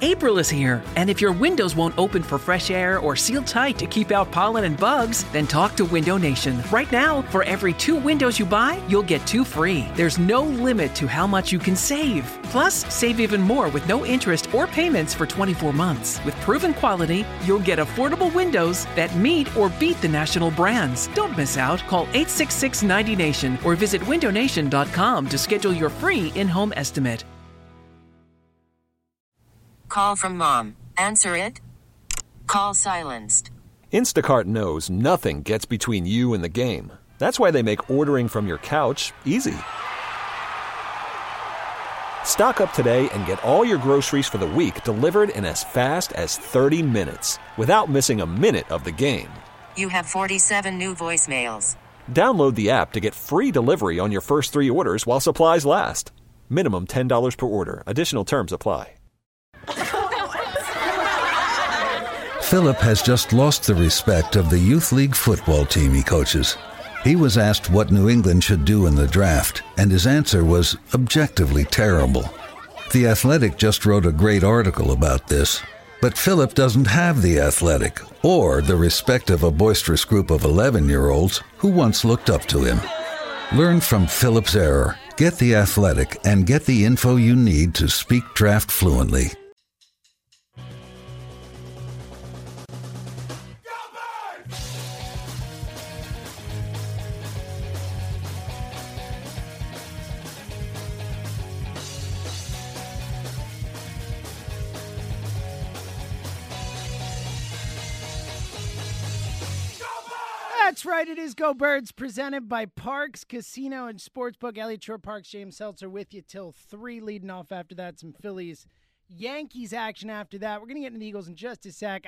April is here, and if your windows won't open for fresh air or seal tight to keep out pollen and bugs, then talk to Window Nation. Right now, for every 2 windows you buy, you'll get 2 free. There's no limit to how much you can save. Plus, save even more with no interest or payments for 24 months. With proven quality, you'll get affordable windows that meet or beat the national brands. Don't miss out. Call 866-90NATION or visit windownation.com to schedule your free in-home estimate. Call from mom. Answer it. Call silenced. Instacart knows nothing gets between you and the game. That's why they make ordering from your couch easy. Stock up today and get all your groceries for the week delivered in as fast as 30 minutes without missing a minute of the game. You have 47 new voicemails. Download the app to get free delivery on your first 3 orders while supplies last. Minimum $10 per order. Additional terms apply. Philip has just lost the respect of the youth league football team he coaches. He was asked what New England should do in the draft, and his answer was objectively terrible. The Athletic just wrote a great article about this, but Philip doesn't have the Athletic or the respect of a boisterous group of 11-year-olds who once looked up to him. Learn from Philip's error, get the Athletic, and get the info you need to speak draft fluently. That's right. It is Go Birds, presented by Parks Casino and Sportsbook. Elliott Shore Parks, James Seltzer with you till 3, leading off after that. Some Phillies Yankees action after that. We're going to get into the Eagles in just a sec.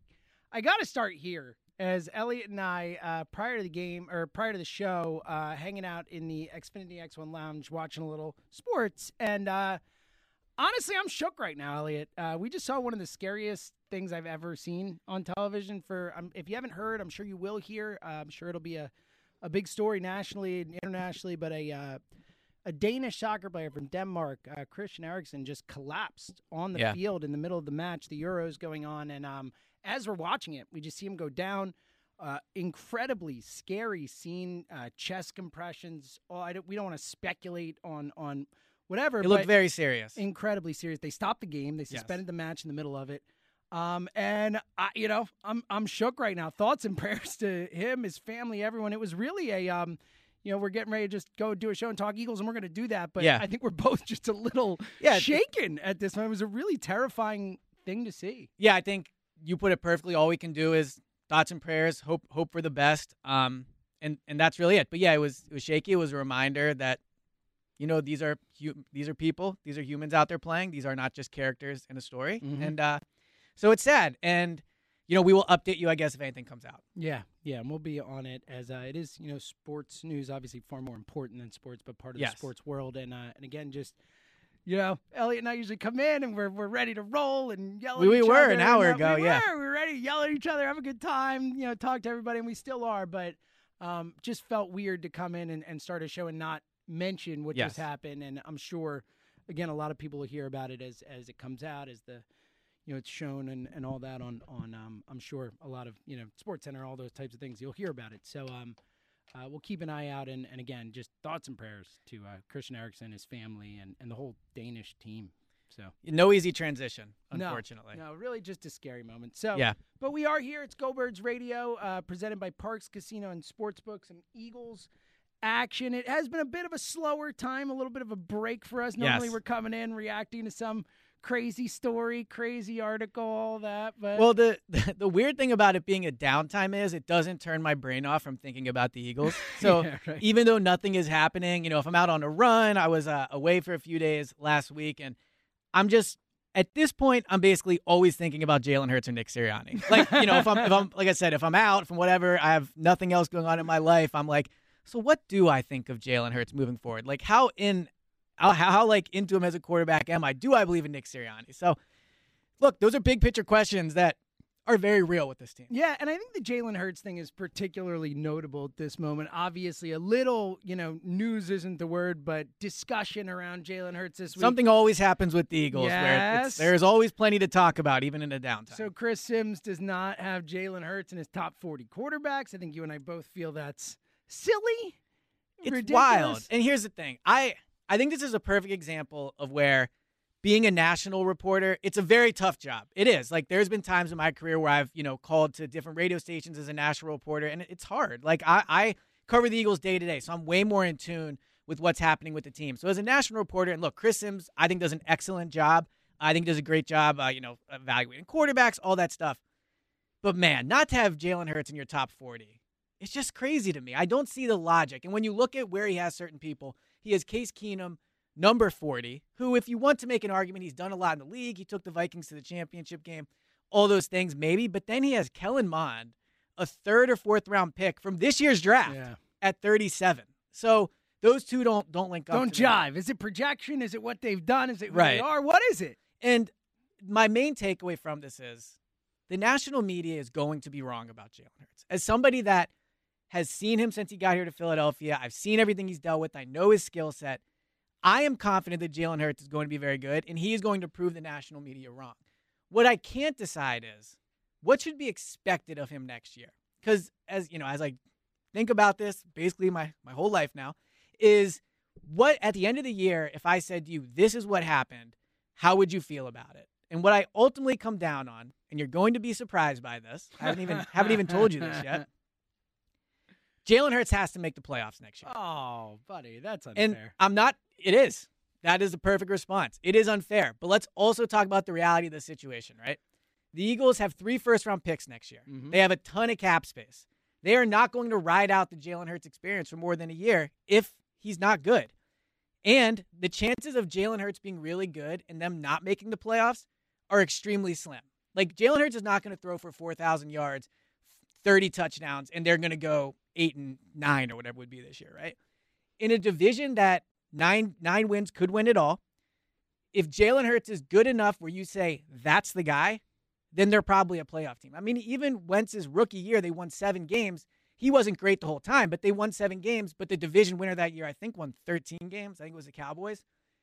I got to start here, as Elliott and I, prior to the game, or prior to the show, hanging out in the Xfinity X1 Lounge, watching a little sports. And honestly, I'm shook right now, Elliott. We just saw one of the scariest things I've ever seen on television. If you haven't heard, I'm sure you will hear. I'm sure it'll be a big story nationally and internationally. But a Danish soccer player from Denmark, Christian Eriksen, just collapsed on the field in the middle of the match. The Euros going on, and as we're watching it, we just see him go down. Incredibly scary scene. Chest compressions. We don't want to speculate on whatever. It looked very serious. Incredibly serious. They stopped the game. They suspended the match in the middle of it. And I'm shook right now. Thoughts and prayers to him, his family, everyone. It was really a, we're getting ready to just go do a show and talk Eagles, and we're going to do that. But I think we're both just a little shaken at this moment. It was a really terrifying thing to see. Yeah, I think you put it perfectly. All we can do is thoughts and prayers, hope for the best. And that's really it. But yeah, it was shaky. It was a reminder that, these are people. These are humans out there playing. These are not just characters in a story. Mm-hmm. And so it's sad. And, we will update you, I guess, if anything comes out. Yeah, and we'll be on it as it is, sports news, obviously far more important than sports, but part of the sports world. And again, just, Elliott and I usually come in and we're ready to roll and yell at each other. We were an hour ago, we were ready to yell at each other, have a good time, talk to everybody, and we still are. But just felt weird to come in and start a show and not mention what just happened. And I'm sure, again, a lot of people will hear about it as it comes out, as the it's shown and all that on I'm sure a lot of SportsCenter, all those types of things, you'll hear about it. So we'll keep an eye out, and again, just thoughts and prayers to Christian Eriksen, his family, and the whole Danish team. So no easy transition, unfortunately. No, really just a scary moment. So but we are here. It's Go Birds Radio, presented by Parks Casino and Sportsbook. Some Eagles action. It has been a bit of a slower time, a little bit of a break for us. Normally we're coming in reacting to some crazy story, crazy article, all that. But well, the weird thing about it being a downtime is it doesn't turn my brain off from thinking about the Eagles. So even though nothing is happening, if I'm out on a run, I was away for a few days last week, and I'm just at this point, I'm basically always thinking about Jalen Hurts or Nick Sirianni. Like, if I'm like I said, if I'm out from whatever, I have nothing else going on in my life. I'm like, so what do I think of Jalen Hurts moving forward? Like how into him as a quarterback am I? Do I believe in Nick Sirianni? So, look, those are big picture questions that are very real with this team. Yeah, and I think the Jalen Hurts thing is particularly notable at this moment. Obviously, a little, news isn't the word, but discussion around Jalen Hurts this week. Something always happens with the Eagles Yes. where there's always plenty to talk about, even in a downtime. So Chris Sims does not have Jalen Hurts in his top 40 quarterbacks. I think you and I both feel that's silly. It's ridiculous. wild. And here's the thing. I think this is a perfect example of where being a national reporter, it's a very tough job. It is. Like, there's been times in my career where I've, called to different radio stations as a national reporter, and it's hard. Like, I cover the Eagles day to day, so I'm way more in tune with what's happening with the team. So as a national reporter, and look, Chris Sims, I think, does an excellent job. I think does a great job, evaluating quarterbacks, all that stuff. But, man, not to have Jalen Hurts in your top 40, it's just crazy to me. I don't see the logic. And when you look at where he has certain people, he has Case Keenum, number 40, who, if you want to make an argument, he's done a lot in the league. He took the Vikings to the championship game. All those things, maybe. But then he has Kellen Mond, a third or fourth round pick from this year's draft at 37. So those two don't link up. Don't jive. Is it projection? Is it what they've done? Is it who they are? What is it? And my main takeaway from this is the national media is going to be wrong about Jalen Hurts. As somebody that has seen him since he got here to Philadelphia, I've seen everything he's dealt with. I know his skill set. I am confident that Jalen Hurts is going to be very good, and he is going to prove the national media wrong. What I can't decide is what should be expected of him next year. Because as I think about this, basically my whole life now, is what at the end of the year, if I said to you, this is what happened, how would you feel about it? And what I ultimately come down on, and you're going to be surprised by this, I haven't even told you this yet. Jalen Hurts has to make the playoffs next year. Oh, buddy, that's unfair. And I'm not. It is. That is the perfect response. It is unfair. But let's also talk about the reality of the situation, right? The Eagles have 3 first-round picks next year. Mm-hmm. They have a ton of cap space. They are not going to ride out the Jalen Hurts experience for more than a year if he's not good. And the chances of Jalen Hurts being really good and them not making the playoffs are extremely slim. Like, Jalen Hurts is not going to throw for 4,000 yards, 30 touchdowns, and they're going to go 8-9 or whatever it would be this year, right? In a division that nine wins could win it all, if Jalen Hurts is good enough where you say that's the guy, then they're probably a playoff team. I mean, even Wentz's rookie year, they won 7 games. He wasn't great the whole time, but they won 7 games. But the division winner that year, I think, won 13 games. I think it was the Cowboys.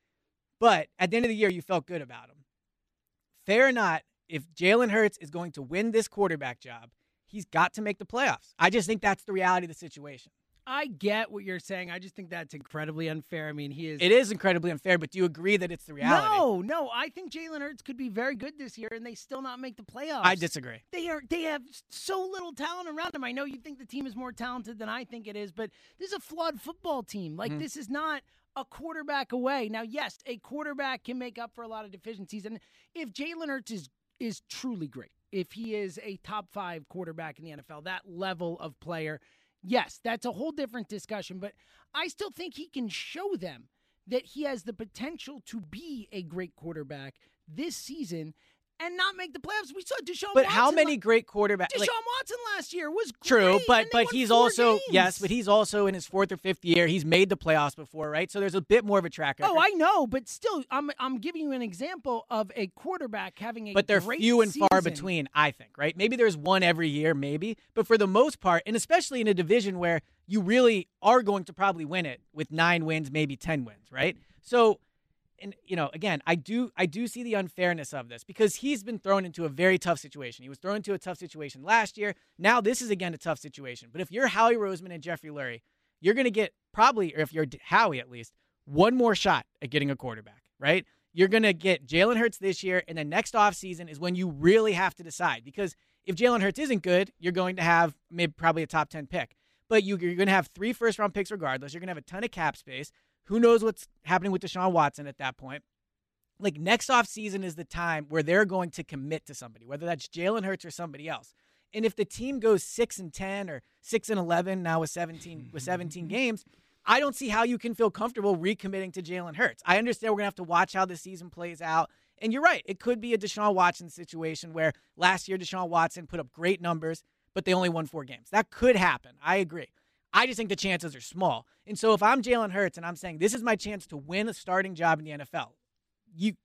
But at the end of the year, you felt good about him. Fair or not, if Jalen Hurts is going to win this quarterback job, he's got to make the playoffs. I just think that's the reality of the situation. I get what you're saying. I just think that's incredibly unfair. I mean, it is incredibly unfair, but do you agree that it's the reality? No. I think Jalen Hurts could be very good this year, and they still not make the playoffs. I disagree. They have so little talent around them. I know you think the team is more talented than I think it is, but this is a flawed football team. Like, This is not a quarterback away. Now, yes, a quarterback can make up for a lot of deficiencies, and if Jalen Hurts is truly great, if he is a top 5 quarterback in the NFL, that level of player, yes, that's a whole different discussion, but I still think he can show them that he has the potential to be a great quarterback this season and not make the playoffs. We saw Deshaun Watson. But how many great quarterbacks? Deshaun Watson last year was great. True, but he's also games. Yes, but he's also in his 4th or 5th year. He's made the playoffs before, right? So there's a bit more of a track record. Oh, I know, but still, I'm giving you an example of a quarterback having a great season. But they're few and far between, I think, right? Maybe there's one every year, maybe. But for the most part, and especially in a division where you really are going to probably win it with 9 wins, maybe 10 wins, right? So, and again, I do see the unfairness of this because he's been thrown into a very tough situation. He was thrown into a tough situation last year. Now this is again a tough situation. But if you're Howie Roseman and Jeffrey Lurie, you're going to get probably, or if you're Howie at least, one more shot at getting a quarterback, right? You're going to get Jalen Hurts this year, and then next offseason is when you really have to decide. Because if Jalen Hurts isn't good, you're going to have probably a top 10 pick. But you're going to have 3 first-round picks regardless. You're going to have a ton of cap space. Who knows what's happening with Deshaun Watson at that point? Like, next offseason is the time where they're going to commit to somebody, whether that's Jalen Hurts or somebody else. And if the team goes 6-10 or 6-11 now with 17 games, I don't see how you can feel comfortable recommitting to Jalen Hurts. I understand we're going to have to watch how the season plays out. And you're right. It could be a Deshaun Watson situation where last year Deshaun Watson put up great numbers, but they only won 4 games. That could happen. I agree. I just think the chances are small. And so if I'm Jalen Hurts and I'm saying this is my chance to win a starting job in the NFL,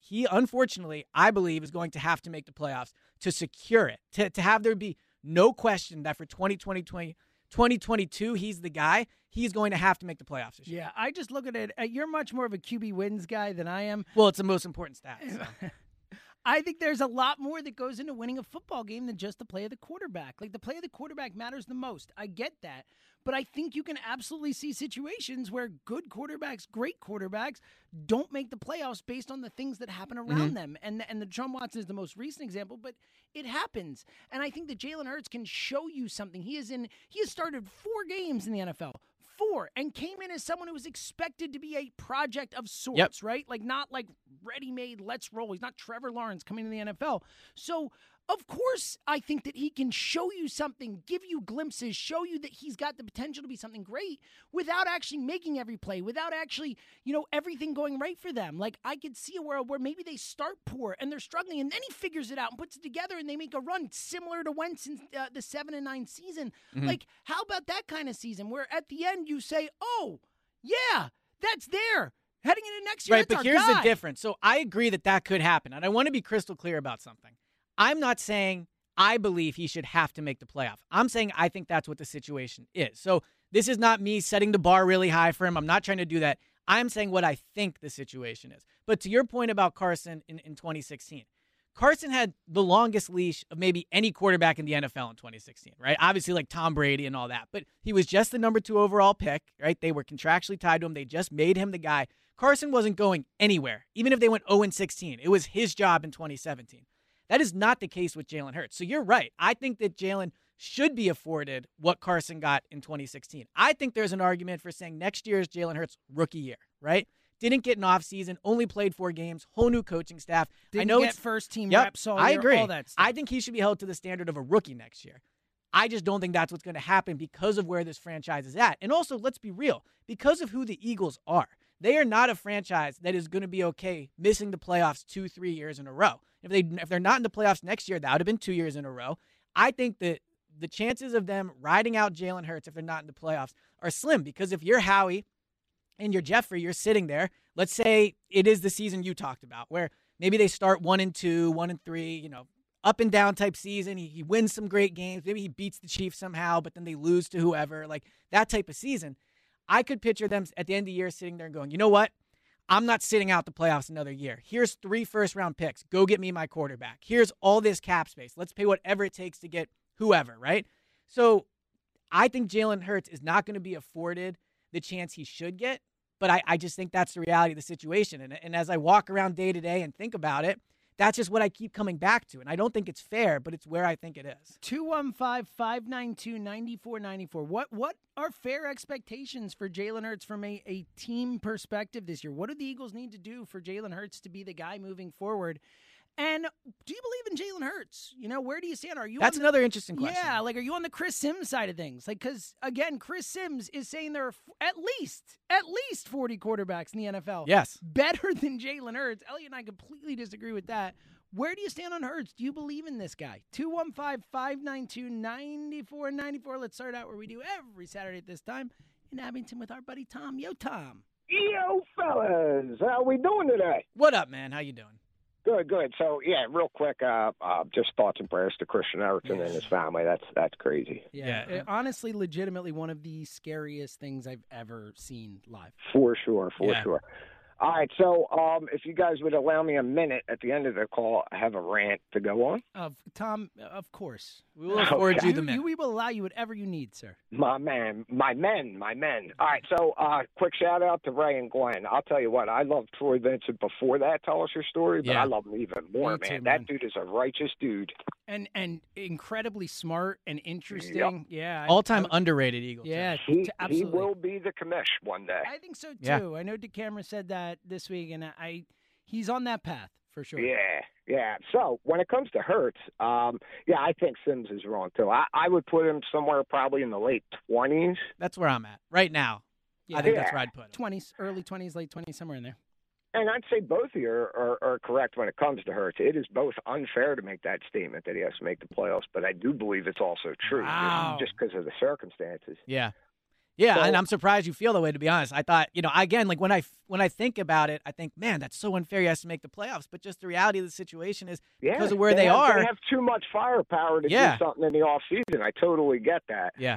he, unfortunately, I believe, is going to have to make the playoffs to secure it, to have there be no question that for 2022, he's the guy. He's going to have to make the playoffs this year. Yeah, I just look at it. You're much more of a QB wins guy than I am. Well, it's the most important stat. So. I think there's a lot more that goes into winning a football game than just the play of the quarterback. Like, the play of the quarterback matters the most. I get that. But I think you can absolutely see situations where good quarterbacks, great quarterbacks, don't make the playoffs based on the things that happen around them. And the Deshaun Watson is the most recent example, but it happens. And I think that Jalen Hurts can show you something. He has started 4 games in the NFL. 4, and came in as someone who was expected to be a project of sorts, right? Like, not like ready-made, let's roll. He's not Trevor Lawrence coming to the NFL. So, of course, I think that he can show you something, give you glimpses, show you that he's got the potential to be something great without actually making every play, without actually, everything going right for them. Like, I could see a world where maybe they start poor and they're struggling, and then he figures it out and puts it together and they make a run similar to Wentz in the 7-9 season. Like, how about that kind of season where at the end you say, oh, yeah, that's there. Heading into next year, right? But here's the difference. So I agree that could happen, and I want to be crystal clear about something. I'm not saying I believe he should have to make the playoff. I'm saying I think that's what the situation is. So this is not me setting the bar really high for him. I'm not trying to do that. I'm saying what I think the situation is. But to your point about Carson in 2016, Carson had the longest leash of maybe any quarterback in the NFL in 2016, right? Obviously, like Tom Brady and all that. But he was just the number 2 overall pick, right? They were contractually tied to him. They just made him the guy. Carson wasn't going anywhere, even if they went 0-16. It was his job in 2017. That is not the case with Jalen Hurts. So you're right. I think that Jalen should be afforded what Carson got in 2016. I think there's an argument for saying next year is Jalen Hurts' rookie year, right? Didn't get an offseason, only played 4 games, whole new coaching staff. Didn't get first-team reps all year, I agree. All that stuff. I think he should be held to the standard of a rookie next year. I just don't think that's what's going to happen because of where this franchise is at. And also, let's be real, because of who the Eagles are. They are not a franchise that is going to be okay missing the playoffs 2-3 years in a row. If they're not in the playoffs next year, that would have been 2 years in a row. I think that the chances of them riding out Jalen Hurts if they're not in the playoffs are slim, because if you're Howie and you're Jeffrey, you're sitting there. Let's say it is the season you talked about, where maybe they start 1-2, 1-3, up and down type season. He wins some great games. Maybe he beats the Chiefs somehow, but then they lose to whoever, like that type of season. I could picture them at the end of the year sitting there and going, you know what? I'm not sitting out the playoffs another year. Here's 3 first-round picks. Go get me my quarterback. Here's all this cap space. Let's pay whatever it takes to get whoever, right? So I think Jalen Hurts is not going to be afforded the chance he should get, but I just think that's the reality of the situation. And as I walk around day to day and think about it, that's just what I keep coming back to. And I don't think it's fair, but it's where I think it is. 215-592-9494. What are fair expectations for Jalen Hurts from a team perspective this year? What do the Eagles need to do for Jalen Hurts to be the guy moving forward? And do you believe in Jalen Hurts? Where do you stand? Are you? That's another interesting question. Yeah, are you on the Chris Sims side of things? Because again, Chris Sims is saying there are at least 40 quarterbacks in the NFL. Yes, better than Jalen Hurts. Elliot and I completely disagree with that. Where do you stand on Hurts? Do you believe in this guy? 215-592-9494. Let's start out where we do every Saturday at this time in Abington with our buddy Tom. Yo, Tom. Yo, fellas. How we doing today? What up, man? How you doing? Good. So, yeah, real quick, just thoughts and prayers to Christian Eriksen and his family. That's crazy. Yeah. Honestly, legitimately one of the scariest things I've ever seen live. For sure. All right, so if you guys would allow me a minute at the end of the call, I have a rant to go on. Tom, of course. We will afford you the minute. We will allow you whatever you need, sir. My men. All right, so quick shout-out to Ray and Glenn. I'll tell you what, I loved Troy Vincent before that. Tell us your story, but I love him even more, man. That dude is a righteous dude. And incredibly smart and interesting. Yep. Yeah. All-time underrated Eagle. Yeah, he absolutely. will be the commish one day. I think so, too. Yeah. I know DeCamera said that this week, and he's on that path for sure. Yeah. So when it comes to Hurts, I think Sims is wrong too. I would put him somewhere probably in the late 20s. That's where I'm at right now. Yeah. I think that's where I'd put him. 20s, early 20s, late 20s, somewhere in there. And I'd say both of you are correct when it comes to Hurts. It is both unfair to make that statement that he has to make the playoffs, but I do believe it's also true, just because of the circumstances. Yeah, Yeah, So, and I'm surprised you feel that way, to be honest. I thought, again, like when I think about it, I think, man, that's so unfair he has to make the playoffs. But just the reality of the situation is because of where they are. They have too much firepower to do something in the offseason. I totally get that. Yeah.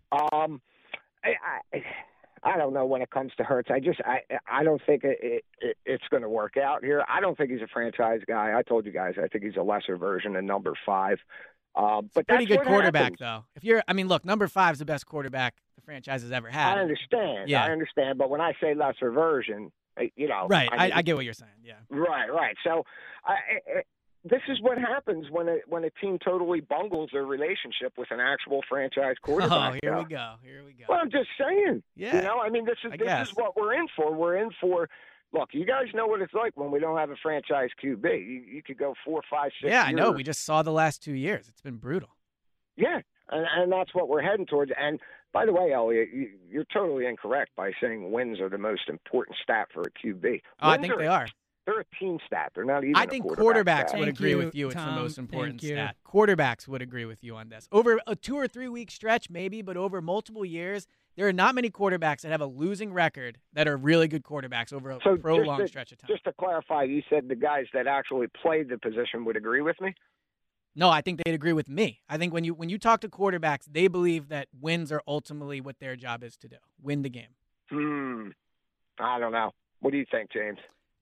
I don't know when it comes to Hurts. I don't think it's going to work out here. I don't think he's a franchise guy. I told you guys, I think he's a lesser version of number 5. But pretty good quarterback, happens. though. Look, number 5 is the best quarterback the franchise has ever had. I understand. Yeah. I understand. But when I say lesser version, Right. I get what you're saying. Yeah. Right. So this is what happens when a team totally bungles their relationship with an actual franchise quarterback. Oh, here we go. Well, I'm just saying. Yeah. This is what we're in for. We're in for. Look, you guys know what it's like when we don't have a franchise QB. You could go 4, 5, 6 years. Yeah, I know. We just saw the last 2 years. It's been brutal. Yeah, and that's what we're heading towards. And by the way, Elliot, you're totally incorrect by saying wins are the most important stat for a QB. I think they are. They're a team stat. They're not even I think quarterbacks stat. would agree with you. It's the most important stat. Quarterbacks would agree with you on this. Over a 2 or 3 week stretch, maybe, but over multiple years, there are not many quarterbacks that have a losing record that are really good quarterbacks over a prolonged stretch of time. Just to clarify, you said the guys that actually played the position would agree with me? No, I think they'd agree with me. I think when you talk to quarterbacks, they believe that wins are ultimately what their job is to do. Win the game. I don't know. What do you think, James?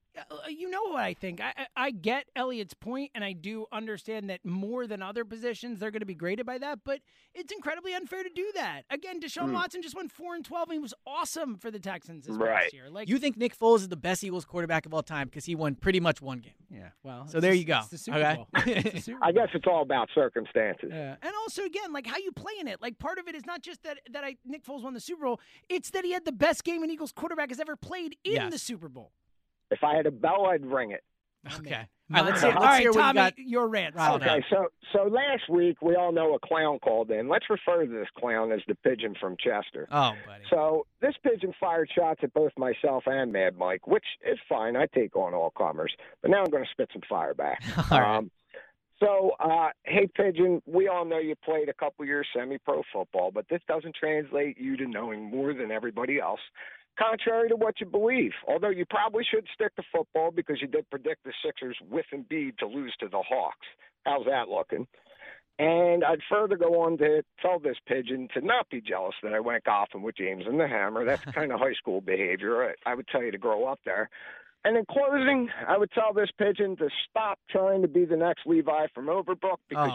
You know what I think? I get Elliot's point, and I do understand that more than other positions, they're going to be graded by that, but it's incredibly unfair to do that. Again, Deshaun Watson just went 4-12, and he was awesome for the Texans this past year. You think Nick Foles is the best Eagles quarterback of all time because he won pretty much one game. Yeah, well. So there you go. It's the Super Bowl. It's the Super Bowl. I guess it's all about circumstances. Yeah. And also, again, like how you play in it. Like part of it is not just that Nick Foles won the Super Bowl. It's that he had the best game an Eagles quarterback has ever played in the Super Bowl. If I had a bell, I'd ring it. Okay. All right, let's hear Tommy, what you got. Your rant. Okay, so last week we all know a clown called in. Let's refer to this clown as the Pigeon from Chester. Oh, buddy. So this Pigeon fired shots at both myself and Mad Mike, which is fine. I take on all comers. But now I'm going to spit some fire back. All right. So, hey, Pigeon, we all know you played a couple years semi-pro football, but this doesn't translate you to knowing more than everybody else. Contrary to what you believe, although you probably should stick to football because you did predict the Sixers with Embiid to lose to the Hawks. How's that looking? And I'd further go on to tell this Pigeon to not be jealous that I went golfing with James and the Hammer. That's kind of high school behavior. I would tell you to grow up there. And in closing, I would tell this Pigeon to stop trying to be the next Levi from Overbrook because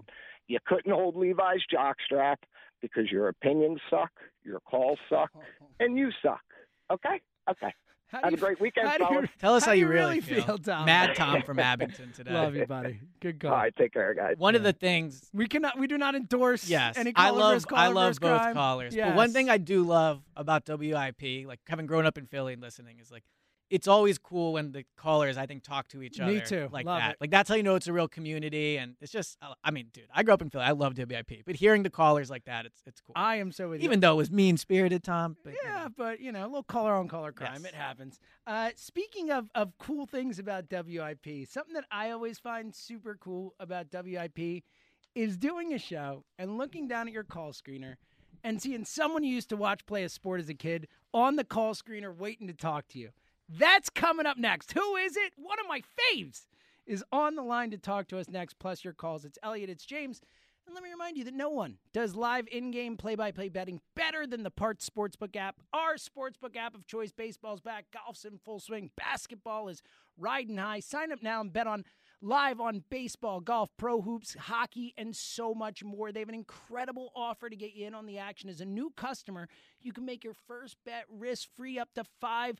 you couldn't hold Levi's jockstrap because your opinions suck, your calls suck, and you suck. Okay? Have a great weekend, fellas. Tell us how you really feel, Tom. Mad Tom from Abington today. Love you, buddy. Good call. All right, take care, guys. One of the things we do not endorse. Yes, any I love both crime. callers. Yes. But one thing I do love about WIP, like having grown up in Philly and listening, is like it's always cool when the callers, I think, talk to each other. Me too. Like love that. It. Like that's how you know it's a real community, and it's just, I mean, dude, I grew up in Philly. I love WIP, but hearing the callers like that, it's cool. I am so with Even though it was mean spirited, Tom. But, but a little color on color crime. Yes. It happens. Speaking of cool things about WIP, something that I always find super cool about WIP is doing a show and looking down at your call screener and seeing someone you used to watch play a sport as a kid on the call screener waiting to talk to you. That's coming up next. Who is it? One of my faves is on the line to talk to us next, plus your calls. It's Elliot, it's James. And let me remind you that no one does live in-game play-by-play betting better than the Parx Sportsbook app. Our sportsbook app of choice. Baseball's back, golf's in full swing, basketball is riding high. Sign up now and bet on live on baseball, golf, pro hoops, hockey, and so much more. They have an incredible offer to get you in on the action. As a new customer, you can make your first bet risk-free up to $500.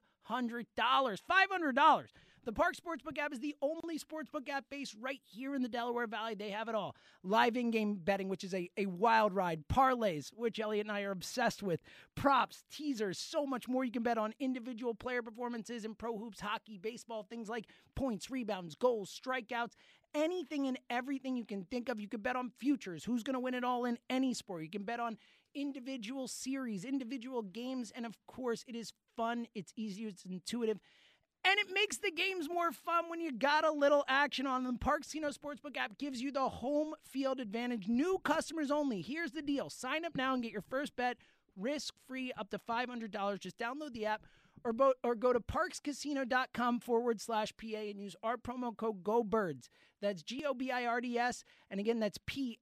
$500. The Parx Sportsbook app is the only sportsbook app based right here in the Delaware Valley. They have it all. Live in-game betting, which is a wild ride. Parlays, which Elliot and I are obsessed with. Props, teasers, so much more. You can bet on individual player performances in pro hoops, hockey, baseball, things like points, rebounds, goals, strikeouts, anything and everything you can think of. You can bet on futures. Who's going to win it all in any sport? You can bet on individual series, individual games, and of course, it is fun. It's easy. It's intuitive. And it makes the games more fun when you got a little action on them. Parx Casino Sportsbook app gives you the home field advantage. New customers only. Here's the deal. Sign up now and get your first bet risk-free up to $500. Just download the app or go to parkscasino.com/PA and use our promo code GOBIRDS. That's GOBIRDS. And again, that's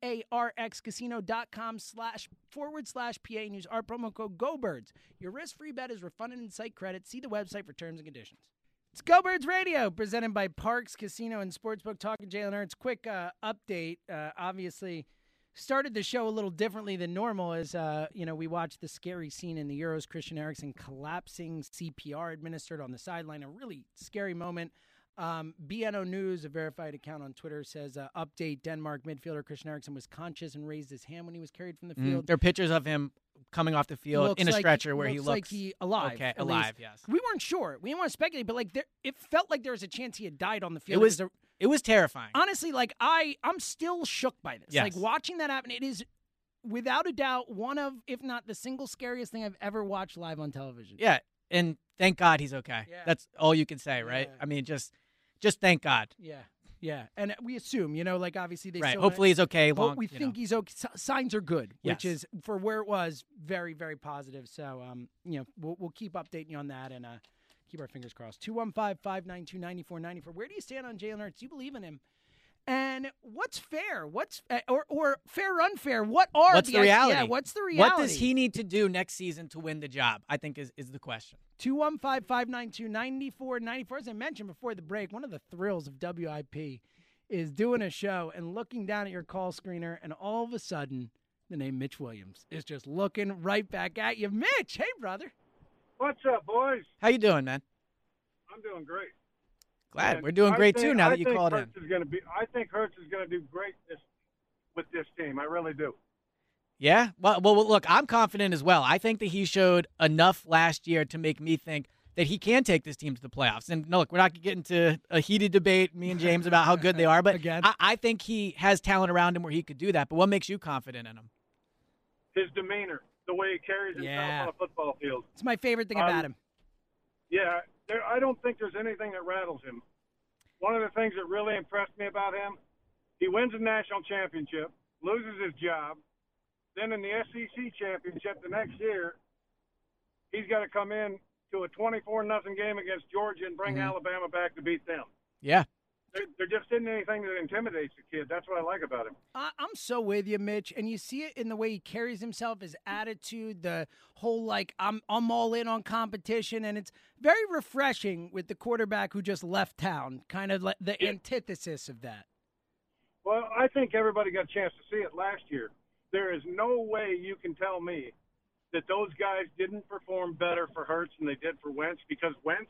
PARXcasino.com/PA and use our promo code GOBIRDS. Your risk-free bet is refunded in site credit. See the website for terms and conditions. It's Go Birds Radio, presented by Parks Casino and Sportsbook. Talking Jalen Hurts. Quick update. Obviously, started the show a little differently than normal as, we watched the scary scene in the Euros, Christian Eriksen collapsing, CPR administered on the sideline. A really scary moment. BNO News, a verified account on Twitter, says, update, Denmark midfielder Christian Eriksen was conscious and raised his hand when he was carried from the field. There are pictures of him coming off the field in a stretcher where he looks like he alive. Okay, alive, yes. We weren't sure. We didn't want to speculate, but it felt like there was a chance he had died on the field. It was terrifying. Honestly, I'm still shook by this. Yes. Like, watching that happen, it is without a doubt one of, if not the single scariest thing I've ever watched live on television. Yeah, and thank God he's okay. Yeah. That's all you can say, right? Yeah. I mean, just thank God. Yeah. And we assume, obviously they right. Hopefully he's okay. We think he's okay. Signs are good, which Yes. is, for where it was, very, very positive. So, we'll keep updating you on that and keep our fingers crossed. 215-592-9494. Where do you stand on Jalen Hurts? Do you believe in him? And what's fair? What's or fair or unfair? What's the reality? Yeah, what's the reality? What does he need to do next season to win the job? I think is the question. 215-592-9494. As I mentioned before the break, one of the thrills of WIP is doing a show and looking down at your call screener, and all of a sudden, the name Mitch Williams is just looking right back at you. Mitch, hey, brother. What's up, boys? How you doing, man? I'm doing great. Glad. We're doing great, too, now that you called in. I think Hurts is going to do great with this team. I really do. Yeah? Well, look, I'm confident as well. I think that he showed enough last year to make me think that he can take this team to the playoffs. And, no, look, we're not going to get into a heated debate, me and James, about how good they are. But I think he has talent around him where he could do that. But what makes you confident in him? His demeanor, the way he carries himself on a football field. It's my favorite thing about him. Yeah, I don't think there's anything that rattles him. One of the things that really impressed me about him, he wins a national championship, loses his job. Then in the SEC championship the next year, he's got to come in to a 24-0 game against Georgia and bring Alabama back to beat them. Yeah. There just isn't anything that intimidates the kid. That's what I like about him. I'm so with you, Mitch. And you see it in the way he carries himself, his attitude, the whole, I'm all in on competition. And it's very refreshing with the quarterback who just left town, kind of like the antithesis of that. Well, I think everybody got a chance to see it last year. There is no way you can tell me that those guys didn't perform better for Hurts than they did for Wentz, because Wentz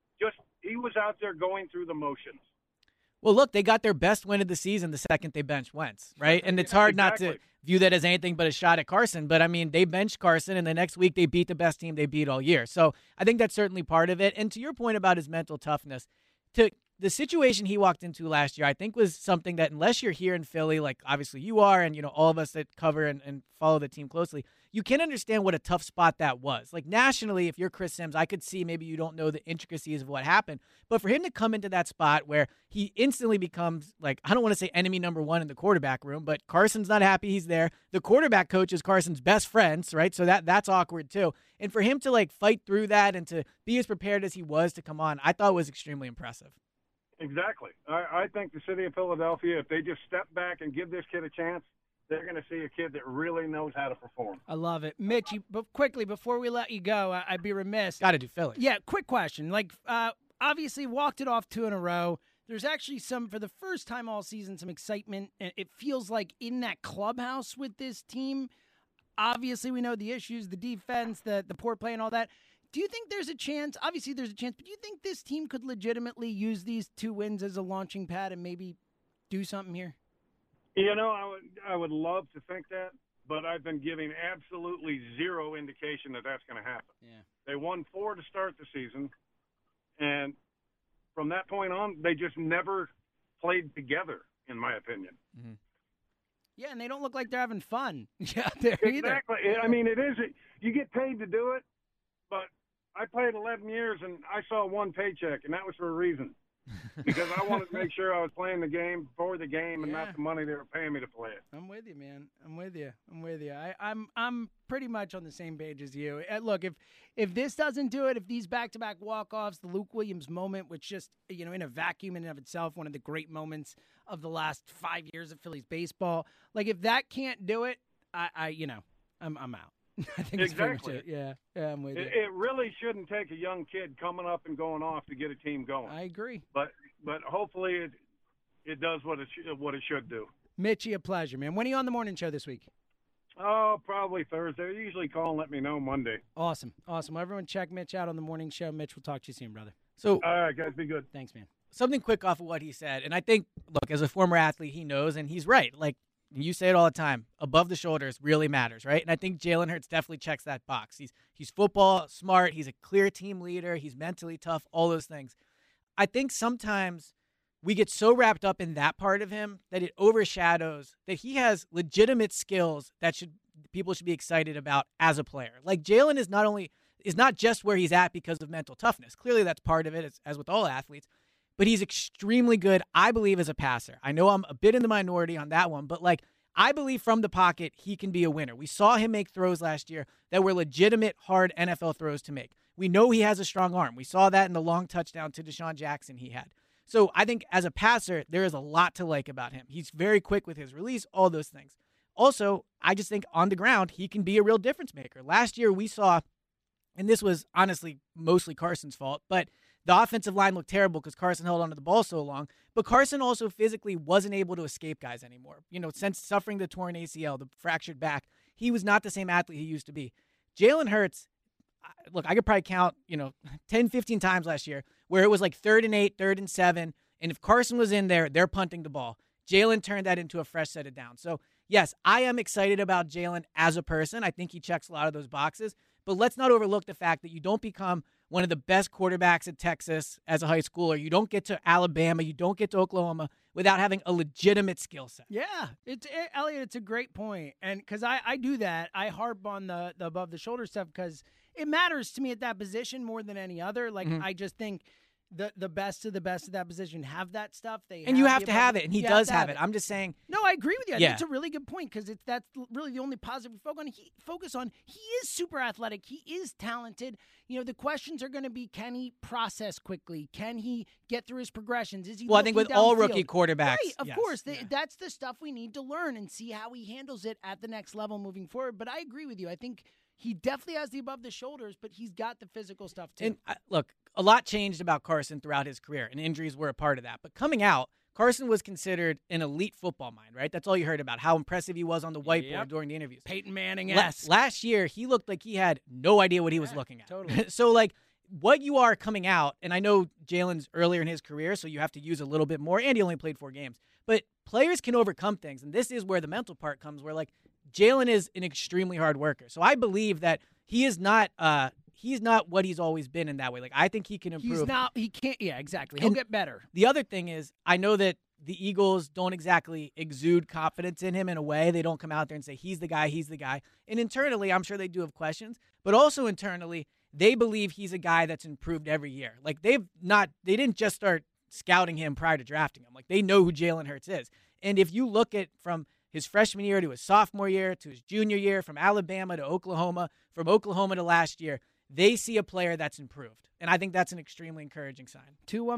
he was out there going through the motions. Well, look, they got their best win of the season the second they benched Wentz, right? And it's hard not to view that as anything but a shot at Carson. But, I mean, they benched Carson, and the next week they beat the best team they beat all year. So I think that's certainly part of it. And to your point about his mental toughness, the situation he walked into last year, I think, was something that, unless you're here in Philly, like obviously you are, and all of us that cover and follow the team closely, you can understand what a tough spot that was. Like, nationally, if you're Chris Sims, I could see maybe you don't know the intricacies of what happened, but for him to come into that spot where he instantly becomes, I don't want to say enemy number one in the quarterback room, but Carson's not happy he's there. The quarterback coach is Carson's best friends, right? So that's awkward too. And for him to fight through that and to be as prepared as he was to come on, I thought was extremely impressive. Exactly. I think the city of Philadelphia, if they just step back and give this kid a chance, they're going to see a kid that really knows how to perform. I love it. Mitch, but quickly, before we let you go, I'd be remiss. Got to do Philly. Yeah, quick question. Obviously walked it off 2 in a row. There's actually for the first time all season, some excitement. It feels like in that clubhouse with this team. Obviously, we know the issues, the defense, the poor play and all that. Do you think there's a chance? Obviously, there's a chance, but do you think this team could legitimately use these 2 wins as a launching pad and maybe do something here? I would love to think that, but I've been giving absolutely zero indication that that's going to happen. Yeah. They won 4 to start the season, and from that point on, they just never played together, in my opinion. Mm-hmm. Yeah, and they don't look like they're having fun out there either. Exactly. I mean, it is. You get paid to do it, but I played 11 years, and I saw 1 paycheck, and that was for a reason. because I wanted to make sure I was playing the game for the game and not the money they were paying me to play it. I'm with you, man. I'm with you. I'm pretty much on the same page as you. Look, if this doesn't do it, if these back-to-back walk-offs, the Luke Williams moment, which just, in a vacuum in and of itself, one of the great moments of the last 5 years of Phillies baseball, like if that can't do it, I'm out. I think exactly. It's pretty much it. Yeah, I'm with you. It really shouldn't take a young kid coming up and going off to get a team going. I agree. But hopefully it does what it should do. Mitchie, a pleasure, man. When are you on the morning show this week? Oh, probably Thursday. They usually call and let me know Monday. Awesome. Well, everyone check Mitch out on the morning show. Mitch, we'll talk to you soon, brother. So, all right, guys, be good. Thanks, man. Something quick off of what he said, and I think, look, as a former athlete, he knows, and he's right. Like, you say it all the time, above the shoulders really matters, right? And I think Jalen Hurts definitely checks that box. He's football smart. He's a clear team leader. He's mentally tough, all those things. I think sometimes we get so wrapped up in that part of him that it overshadows that he has legitimate skills that people should be excited about as a player. Like Jalen is not just where he's at because of mental toughness. Clearly that's part of it, as with all athletes. But he's extremely good, I believe, as a passer. I know I'm a bit in the minority on that one, but I believe from the pocket he can be a winner. We saw him make throws last year that were legitimate, hard NFL throws to make. We know he has a strong arm. We saw that in the long touchdown to Deshaun Jackson he had. So I think as a passer, there is a lot to like about him. He's very quick with his release, all those things. Also, I just think on the ground, he can be a real difference maker. Last year we saw, and this was honestly mostly Carson's fault, but the offensive line looked terrible because Carson held onto the ball so long. But Carson also physically wasn't able to escape guys anymore. Since suffering the torn ACL, the fractured back, he was not the same athlete he used to be. Jalen Hurts, look, I could probably count, 10, 15 times last year where it was like 3rd and 8, 3rd and 7. And if Carson was in there, they're punting the ball. Jalen turned that into a fresh set of downs. So, yes, I am excited about Jalen as a person. I think he checks a lot of those boxes. But let's not overlook the fact that you don't become one of the best quarterbacks in Texas as a high schooler. You don't get to Alabama. You don't get to Oklahoma without having a legitimate skill set. Yeah, Elliot, it's a great point. And because I do that, I harp on the above the shoulder stuff because it matters to me at that position more than any other. I just think the best of that position have that stuff. You have to have it, and he does have it. I'm just saying. No, I agree with you. I think it's a really good point because that's really the only positive we focus on. He is super athletic. He is talented. The questions are going to be, can he process quickly? Can he get through his progressions? Is he? Well, I think with all rookie quarterbacks, right? Of course, that's the stuff we need to learn and see how he handles it at the next level moving forward. But I agree with you. I think he definitely has the above the shoulders, but he's got the physical stuff too. And look, a lot changed about Carson throughout his career, and injuries were a part of that. But coming out, Carson was considered an elite football mind, right? That's all you heard about, how impressive he was on the whiteboard during the interviews. Peyton Manning-esque. Last year, he looked like he had no idea what he was looking at. Totally. So, what you are coming out, and I know Jalen's earlier in his career, so you have to use a little bit more, and he only played 4 games. But players can overcome things, and this is where the mental part comes, where, Jalen is an extremely hard worker. So I believe that he is not he's not what he's always been in that way. I think he can improve. He can't. Yeah, exactly. He'll get better. The other thing is, I know that the Eagles don't exactly exude confidence in him in a way. They don't come out there and say, he's the guy. And internally, I'm sure they do have questions. But also internally, they believe he's a guy that's improved every year. They didn't just start scouting him prior to drafting him. They know who Jalen Hurts is. And if you look at from his freshman year to his sophomore year to his junior year, from Alabama to Oklahoma, from Oklahoma to last year, they see a player that's improved. And I think that's an extremely encouraging sign.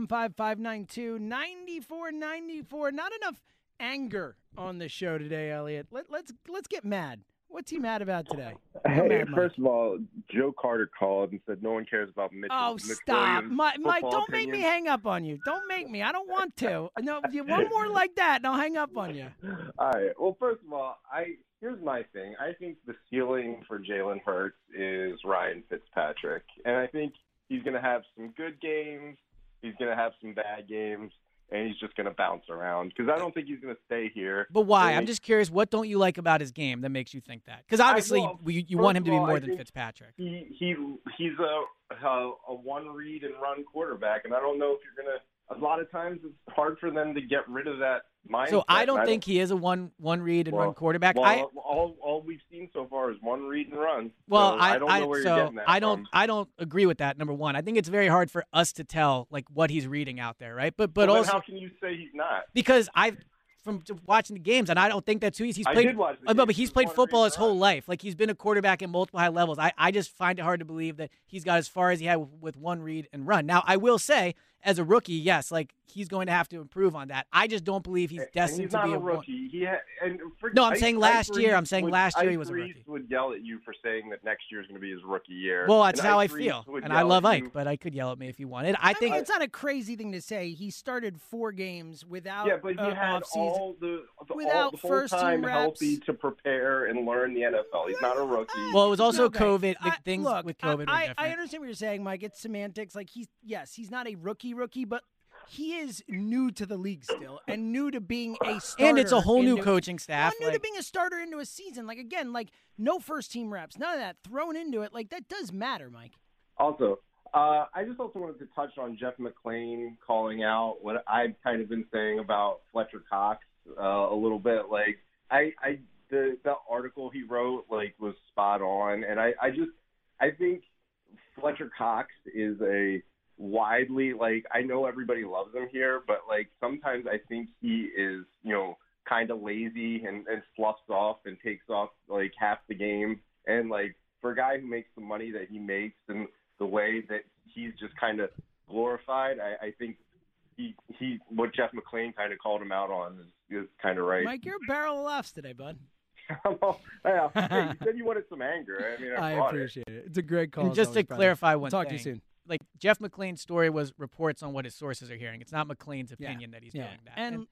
215-592-9494. Not enough anger on the show today, Elliot. Let's get mad. What's he mad about today? Hey, first of all, Joe Carter called and said no one cares about Mitch. Oh, stop. Mike, don't make me hang up on you. Don't make me. I don't want to. No, one more like that, and I'll hang up on you. All right. Well, first of all, here's my thing. I think the ceiling for Jalen Hurts is Ryan Fitzpatrick. And I think he's going to have some good games. He's going to have some bad games. And he's just going to bounce around because I don't think he's going to stay here. But why? I'm just curious. What don't you like about his game that makes you think that? Because obviously you want him to be more than Fitzpatrick. He's a one read and run quarterback, and I don't know if you're going to a lot of times it's hard for them to get rid of that mindset. So I don't think he is a one read and run quarterback. Well, all we've seen so far is one read and run. Well, so I don't know where you're getting that from. I don't agree with that. Number one, I think it's very hard for us to tell like what he's reading out there, right? But well, also, how can you say he's not? Because from watching the games, and I don't think that's who he's played. I did watch the games. But he's played football his whole life. Like, he's been a quarterback at multiple high levels. I just find it hard to believe that he's got as far as he had with one read and run. Now, I will say, as a rookie, yes, like, he's going to have to improve on that. I just don't believe he's destined to be a rookie. I'm saying last year. I'm saying last year he was a rookie. Ike would yell at you for saying that next year is going to be his rookie year. Well, that's how I feel, and I love Ike, but I could yell at me if you wanted. I think it's not a crazy thing to say. He started 4 games without but he had all the first time team reps. healthy to prepare and learn the NFL. He's not a rookie. Well, it was also COVID. Things with COVID were different. I understand what you're saying, Mike. It's semantics. Like, he's not a rookie, but he is new to the league still, and new to being a starter. And it's a whole new coaching staff. New to being a starter into a season. Like, again, like, no first team reps, none of that thrown into it. Like, that does matter, Mike. Also, I just also wanted to touch on Jeff McLane calling out what I've kind of been saying about Fletcher Cox a little bit. Like, the article he wrote was spot on, and I think Fletcher Cox is a widely, I know everybody loves him here, but sometimes I think he is, kind of lazy and fluffs off and takes off half the game. And for a guy who makes the money that he makes and the way that he's just kind of glorified, I think he what Jeff McLane kind of called him out on is kind of right. Mike, you're a barrel of laughs today, bud. Hey, you said you wanted some anger. I mean, I appreciate it. It's a great call. And just to clarify one thing. Talk to you soon. Jeff McLean's story was reports on what his sources are hearing. It's not McLean's opinion that he's doing that. And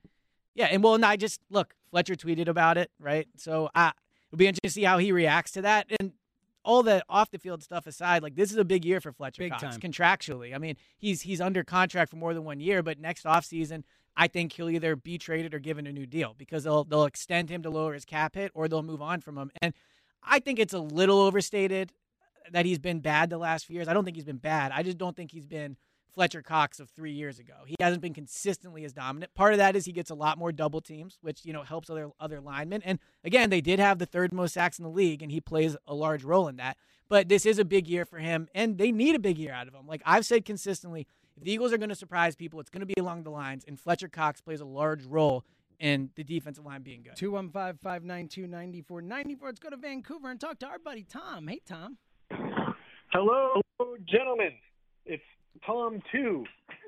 Fletcher tweeted about it, right? So it'll be interesting to see how he reacts to that. And all the off the field stuff aside, this is a big year for Fletcher Cox contractually. I mean, he's under contract for more than 1 year, but next offseason, I think he'll either be traded or given a new deal because they'll extend him to lower his cap hit or they'll move on from him. And I think it's a little overstated that he's been bad the last few years. I don't think he's been bad. I just don't think he's been Fletcher Cox of 3 years ago. He hasn't been consistently as dominant. Part of that is he gets a lot more double teams, which, helps other linemen. And again, they did have the 3rd most sacks in the league, and he plays a large role in that. But this is a big year for him, and they need a big year out of him. Like I've said consistently, if the Eagles are going to surprise people, it's going to be along the lines, and Fletcher Cox plays a large role in the defensive line being good. 215-592-9494. Let's go to Vancouver and talk to our buddy Tom. Hey, Tom. Hello, gentlemen. It's Tom 2.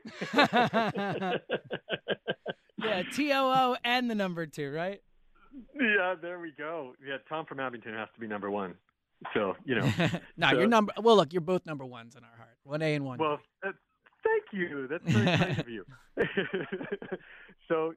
Yeah, TOO and the number 2, right? Yeah, there we go. Yeah, Tom from Abington has to be number 1. So, you're number. Well, look, you're both number 1s in our heart. 1A and 1. Well, thank you. That's very nice of you. So,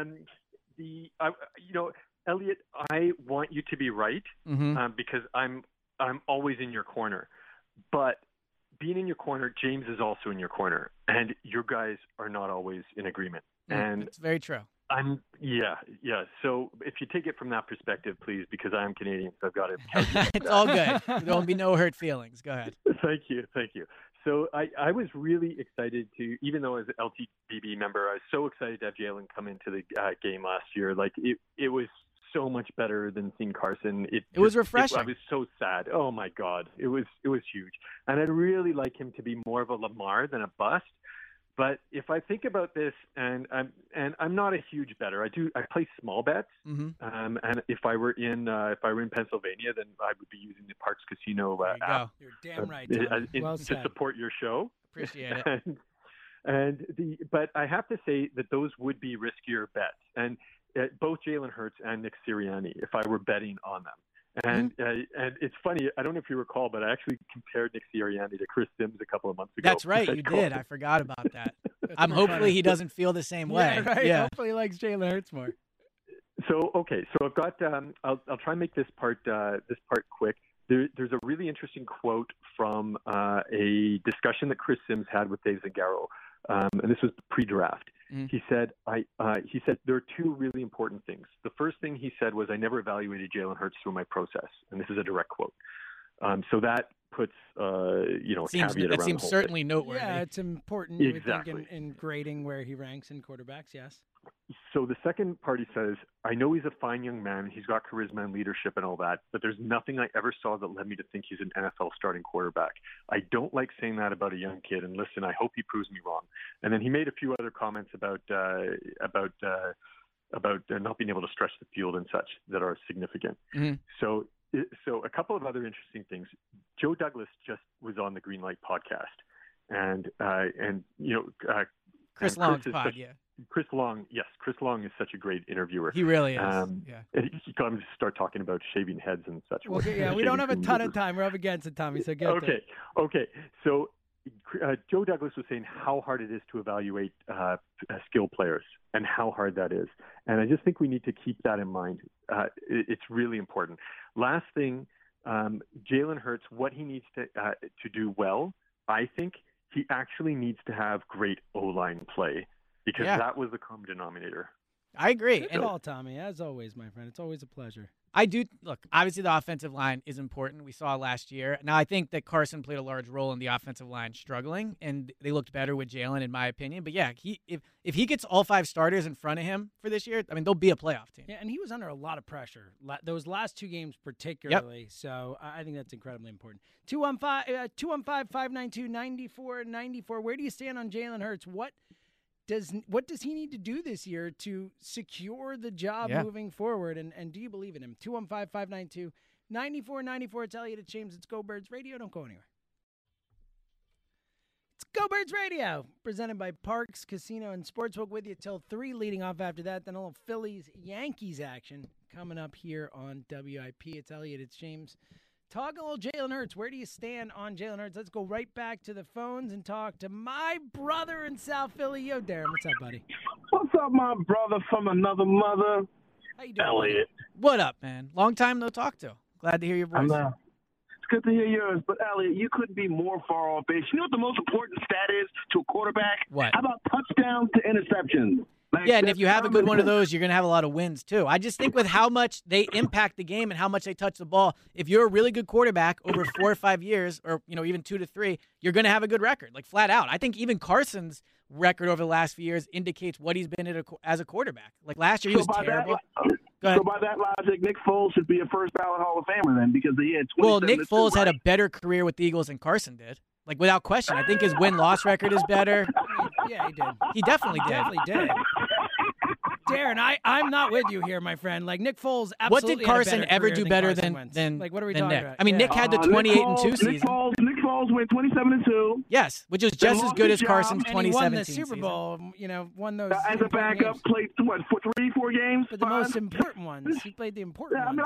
Elliot, I want you to be right because I'm always in your corner. But being in your corner, James is also in your corner, and you guys are not always in agreement. And it's very true. Yeah. So if you take it from that perspective, please, because I am Canadian, so I've got to. It's all good. There'll be no hurt feelings. Go ahead. Thank you. So I was really excited to, even though as an LTBB member, I was so excited to have Jalen come into the game last year. It was so much better than seeing Carson. It was refreshing. I was so sad. Oh my God, it was huge, and I'd really like him to be more of a Lamar than a bust. But if I think about this, and I'm not a huge bettor. I play small bets, and if I were in Pennsylvania, then I would be using the Parks Casino app. You're damn right. To support your show. Appreciate it. But I have to say that those would be riskier bets, and both Jalen Hurts and Nick Sirianni, if I were betting on them. And it's funny, I don't know if you recall, but I actually compared Nick Sirianni to Chris Sims a couple of months ago. That's right, you did. I forgot about that. Hopefully he doesn't feel the same way. Right? Yeah. Hopefully he likes Jalen Hurts more. So I've got. I'll try and make this part quick. There's a really interesting quote from a discussion that Chris Sims had with Dave Zangaro, and this was pre-draft. He said, there are 2 really important things. The first thing he said was, I never evaluated Jalen Hurts through my process. And this is a direct quote. So that puts caveat around that seems the whole certainly thing. noteworthy. Yeah, it's important. Exactly. We think in grading where he ranks in quarterbacks. Yes. So the second part, he says, I know he's a fine young man. He's got charisma and leadership and all that, but there's nothing I ever saw that led me to think he's an NFL starting quarterback. I don't like saying that about a young kid, and listen, I hope he proves me wrong. And then he made a few other comments about not being able to stretch the field and such that are significant. Mm-hmm. So a couple of other interesting things. Joe Douglas just was on the Green Light podcast, and Chris Long's pod, yeah. Chris Long is such a great interviewer. He really is. And he got him to start talking about shaving heads and such. Well, yeah, we don't have a ton of time. We're up against it, Tommy. So get Okay. So Joe Douglas was saying how hard it is to evaluate skill players and how hard that is. And I just think we need to keep that in mind. It's really important. Last thing, Jalen Hurts, what he needs to do well, I think he actually needs to have great O-line play because that was the common denominator. I agree. Good call, Tommy. As always, my friend. It's always a pleasure. Look, obviously the offensive line is important. We saw last year. Now, I think that Carson played a large role in the offensive line struggling, and they looked better with Jalen, in my opinion. But, yeah, if he gets all 5 starters in front of him for this year, I mean, they'll be a playoff team. Yeah, and he was under a lot of pressure, those last 2 games particularly. Yep. So I think that's incredibly important. 215-592-9494. Where do you stand on Jalen Hurts? What does he need to do this year to secure the job moving forward? And do you believe in him? 215-592-9494. It's Elliot at James. It's Go Birds Radio. Don't go anywhere. It's Go Birds Radio, presented by Parks Casino and Sportsbook, with you till 3, leading off after that. Then a little Phillies-Yankees action coming up here on WIP. It's Elliot. It's James. Talk a little Jalen Hurts. Where do you stand on Jalen Hurts? Let's go right back to the phones and talk to my brother in South Philly. Yo, Darren, what's up, buddy? What's up, my brother from another mother? How you doing, Elliot? What up, man? Long time no talk to. Glad to hear your voice. It's good to hear yours, but Elliot, you couldn't be more far off base. You know what the most important stat is to a quarterback? What? How about touchdowns to interceptions? Yeah, and if you have a good one of those, you're going to have a lot of wins, too. I just think with how much they impact the game and how much they touch the ball, if you're a really good quarterback over 4 or 5 years, or even 2 to 3, you're going to have a good record, like flat out. I think even Carson's record over the last few years indicates what he's been as a quarterback. Like last year, he was terrible. So by that logic, Nick Foles should be a first-ballot Hall of Famer then, because he had 27. Well, Nick Foles had a better career with the Eagles than Carson did. Like, without question. I think his win-loss record is better. Yeah, he did. He definitely did. Darren, I'm not with you here, my friend. Like, Nick Foles absolutely What did Carson ever do better than like, what are we talking Nick? about? I mean, Nick had the 28-2 season. Nick Foles went 27-2. Yes, which is just as good as Carson's 2017 season. He won the Super Bowl, won those. As a backup, games. played, 3-4 games? But the most important ones. He played the important ones.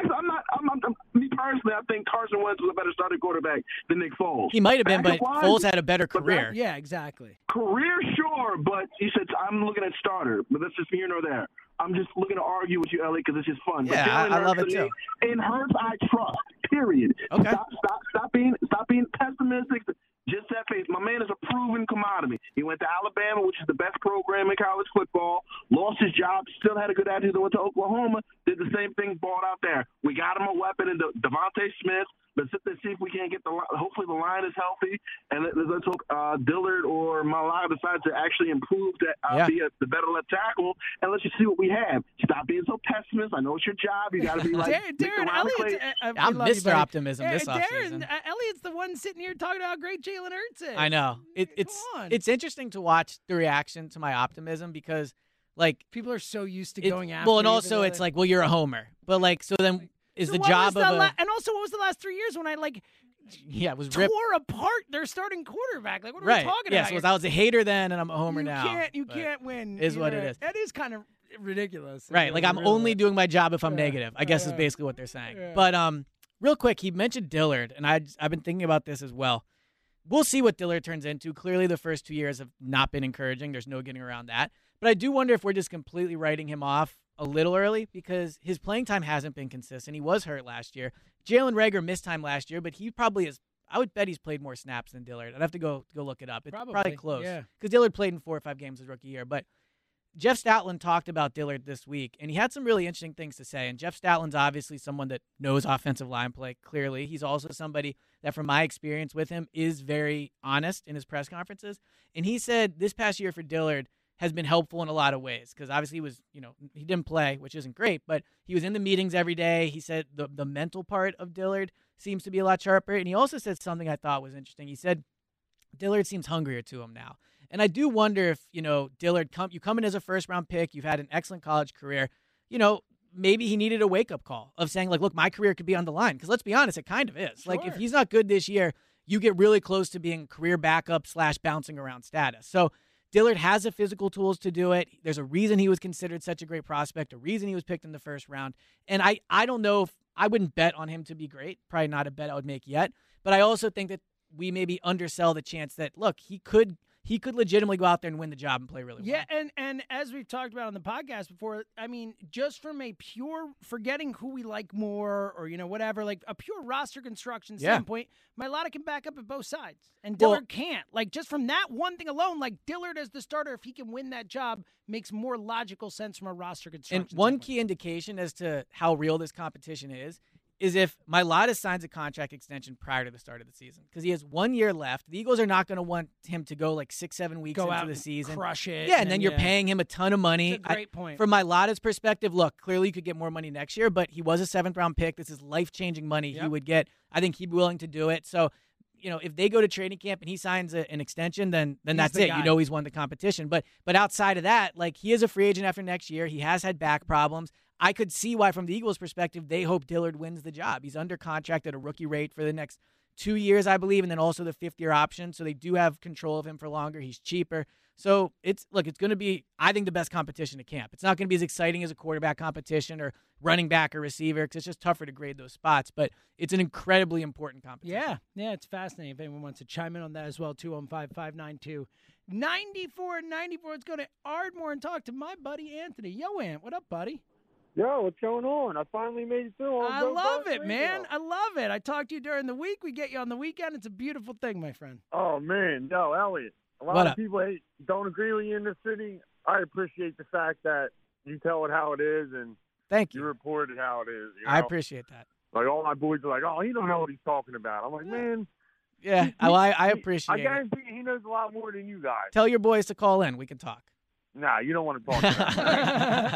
Me personally, I think Carson Wentz was a better starting quarterback than Nick Foles. He might have been, but Foles had a better career. Yeah, exactly. Career, sure, but you said I'm looking at starter, but that's just here nor there. I'm just looking to argue with you, Elliot, because it's just fun. Yeah, I love it too. In Hurts, I trust. Period. Okay. Stop being pessimistic. Just that face. My man is a proven commodity. He went to Alabama, which is the best program in college football. Lost his job. Still had a good attitude. Went to Oklahoma. Did the same thing. Balled out there. We got him a weapon in Devontae Smith. Let's sit there and see if we can't get hopefully the line is healthy, and let's hope Dillard or Malai decides to actually improve to be the better left tackle, and let's just see what we have. Stop being so pessimist. I know it's your job. You got to be like Darren Elliott. I'm Mr. Optimism this offseason. Darren Elliott's the one sitting here talking about how great Jalen Hurts is. I know. It's interesting to watch the reaction to my optimism because, like, people are so used to going after. Well, and also it's like, well, you're a homer, but like, so then. Is the job of and also, what was the last 3 years when I it was tore apart their starting quarterback? Like, what are we talking about? Yeah, so I was a hater then, and I'm a homer now. You can't win. Is what it is. That is kind of ridiculous. Right, like I'm only doing my job if I'm negative. I guess is basically what they're saying. Yeah. But real quick, he mentioned Dillard, and I've been thinking about this as well. We'll see what Dillard turns into. Clearly, the first 2 years have not been encouraging. There's no getting around that. But I do wonder if we're just completely writing him off a little early because his playing time hasn't been consistent. He was hurt last year. Jalen Reagor missed time last year, but he probably is. I would bet he's played more snaps than Dillard. I'd have to go look it up. It's probably close because Dillard played in 4 or 5 games his rookie year. But Jeff Stoutland talked about Dillard this week, and he had some really interesting things to say. And Jeff Stoutland's obviously someone that knows offensive line play, clearly. He's also somebody that, from my experience with him, is very honest in his press conferences. And he said this past year for Dillard has been helpful in a lot of ways because obviously he didn't play, which isn't great, but he was in the meetings every day. He said the mental part of Dillard seems to be a lot sharper. And he also said something I thought was interesting. He said Dillard seems hungrier to him now. And I do wonder if, Dillard, you come in as a first-round pick, you've had an excellent college career, maybe he needed a wake-up call of saying, look, my career could be on the line. Because let's be honest, it kind of is. Sure. Like, if he's not good this year, you get really close to being career backup / bouncing around status. So Dillard has the physical tools to do it. There's a reason he was considered such a great prospect, a reason he was picked in the first round. And I don't know if I wouldn't bet on him to be great. Probably not a bet I would make yet. But I also think that we maybe undersell the chance that, look, he could legitimately go out there and win the job and play really well. Yeah, and as we've talked about on the podcast before, I mean, just from a pure forgetting who we like more or, whatever, like a pure roster construction standpoint, Mailata can back up at both sides. And Dillard can't. Like, just from that one thing alone, like Dillard as the starter, if he can win that job, makes more logical sense from a roster construction And one standpoint. key indication as to how real this competition is if Mailata signs a contract extension prior to the start of the season. Because he has 1 year left. The Eagles are not going to want him to go like 6-7 weeks into the season. Crush it. Yeah, and then you're paying him a ton of money. That's a great point. From Mailata's perspective, look, clearly you could get more money next year, but he was a 7th-round pick. This is life-changing money he would get. I think he'd be willing to do it. So, if they go to training camp and he signs an extension, then that's it. Guy. He's won the competition. But outside of that, like, he is a free agent after next year. He has had back problems. I could see why, from the Eagles' perspective, they hope Dillard wins the job. He's under contract at a rookie rate for the next 2 years, I believe, and then also the 5th-year option. So they do have control of him for longer. He's cheaper. So it's going to be, I think, the best competition at camp. It's not going to be as exciting as a quarterback competition or running back or receiver because it's just tougher to grade those spots. But it's an incredibly important competition. Yeah, it's fascinating. If anyone wants to chime in on that as well, 215-592-9494. Let's go to Ardmore and talk to my buddy Anthony. Yo, Ant, what up, buddy? Yo, what's going on? I finally made it through. I love it, man. I love it. I talked to you during the week. We get you on the weekend. It's a beautiful thing, my friend. Oh, man. Yo, Elliot, a lot of people don't agree with you in this city. I appreciate the fact that you tell it how it is and thank you. You report it how it is. I appreciate that. Like, all my boys are like, oh, he don't know what he's talking about. I'm like, man. Yeah, I appreciate it. I guarantee he knows a lot more than you guys. Tell your boys to call in. We can talk. Nah, you don't want to talk to them.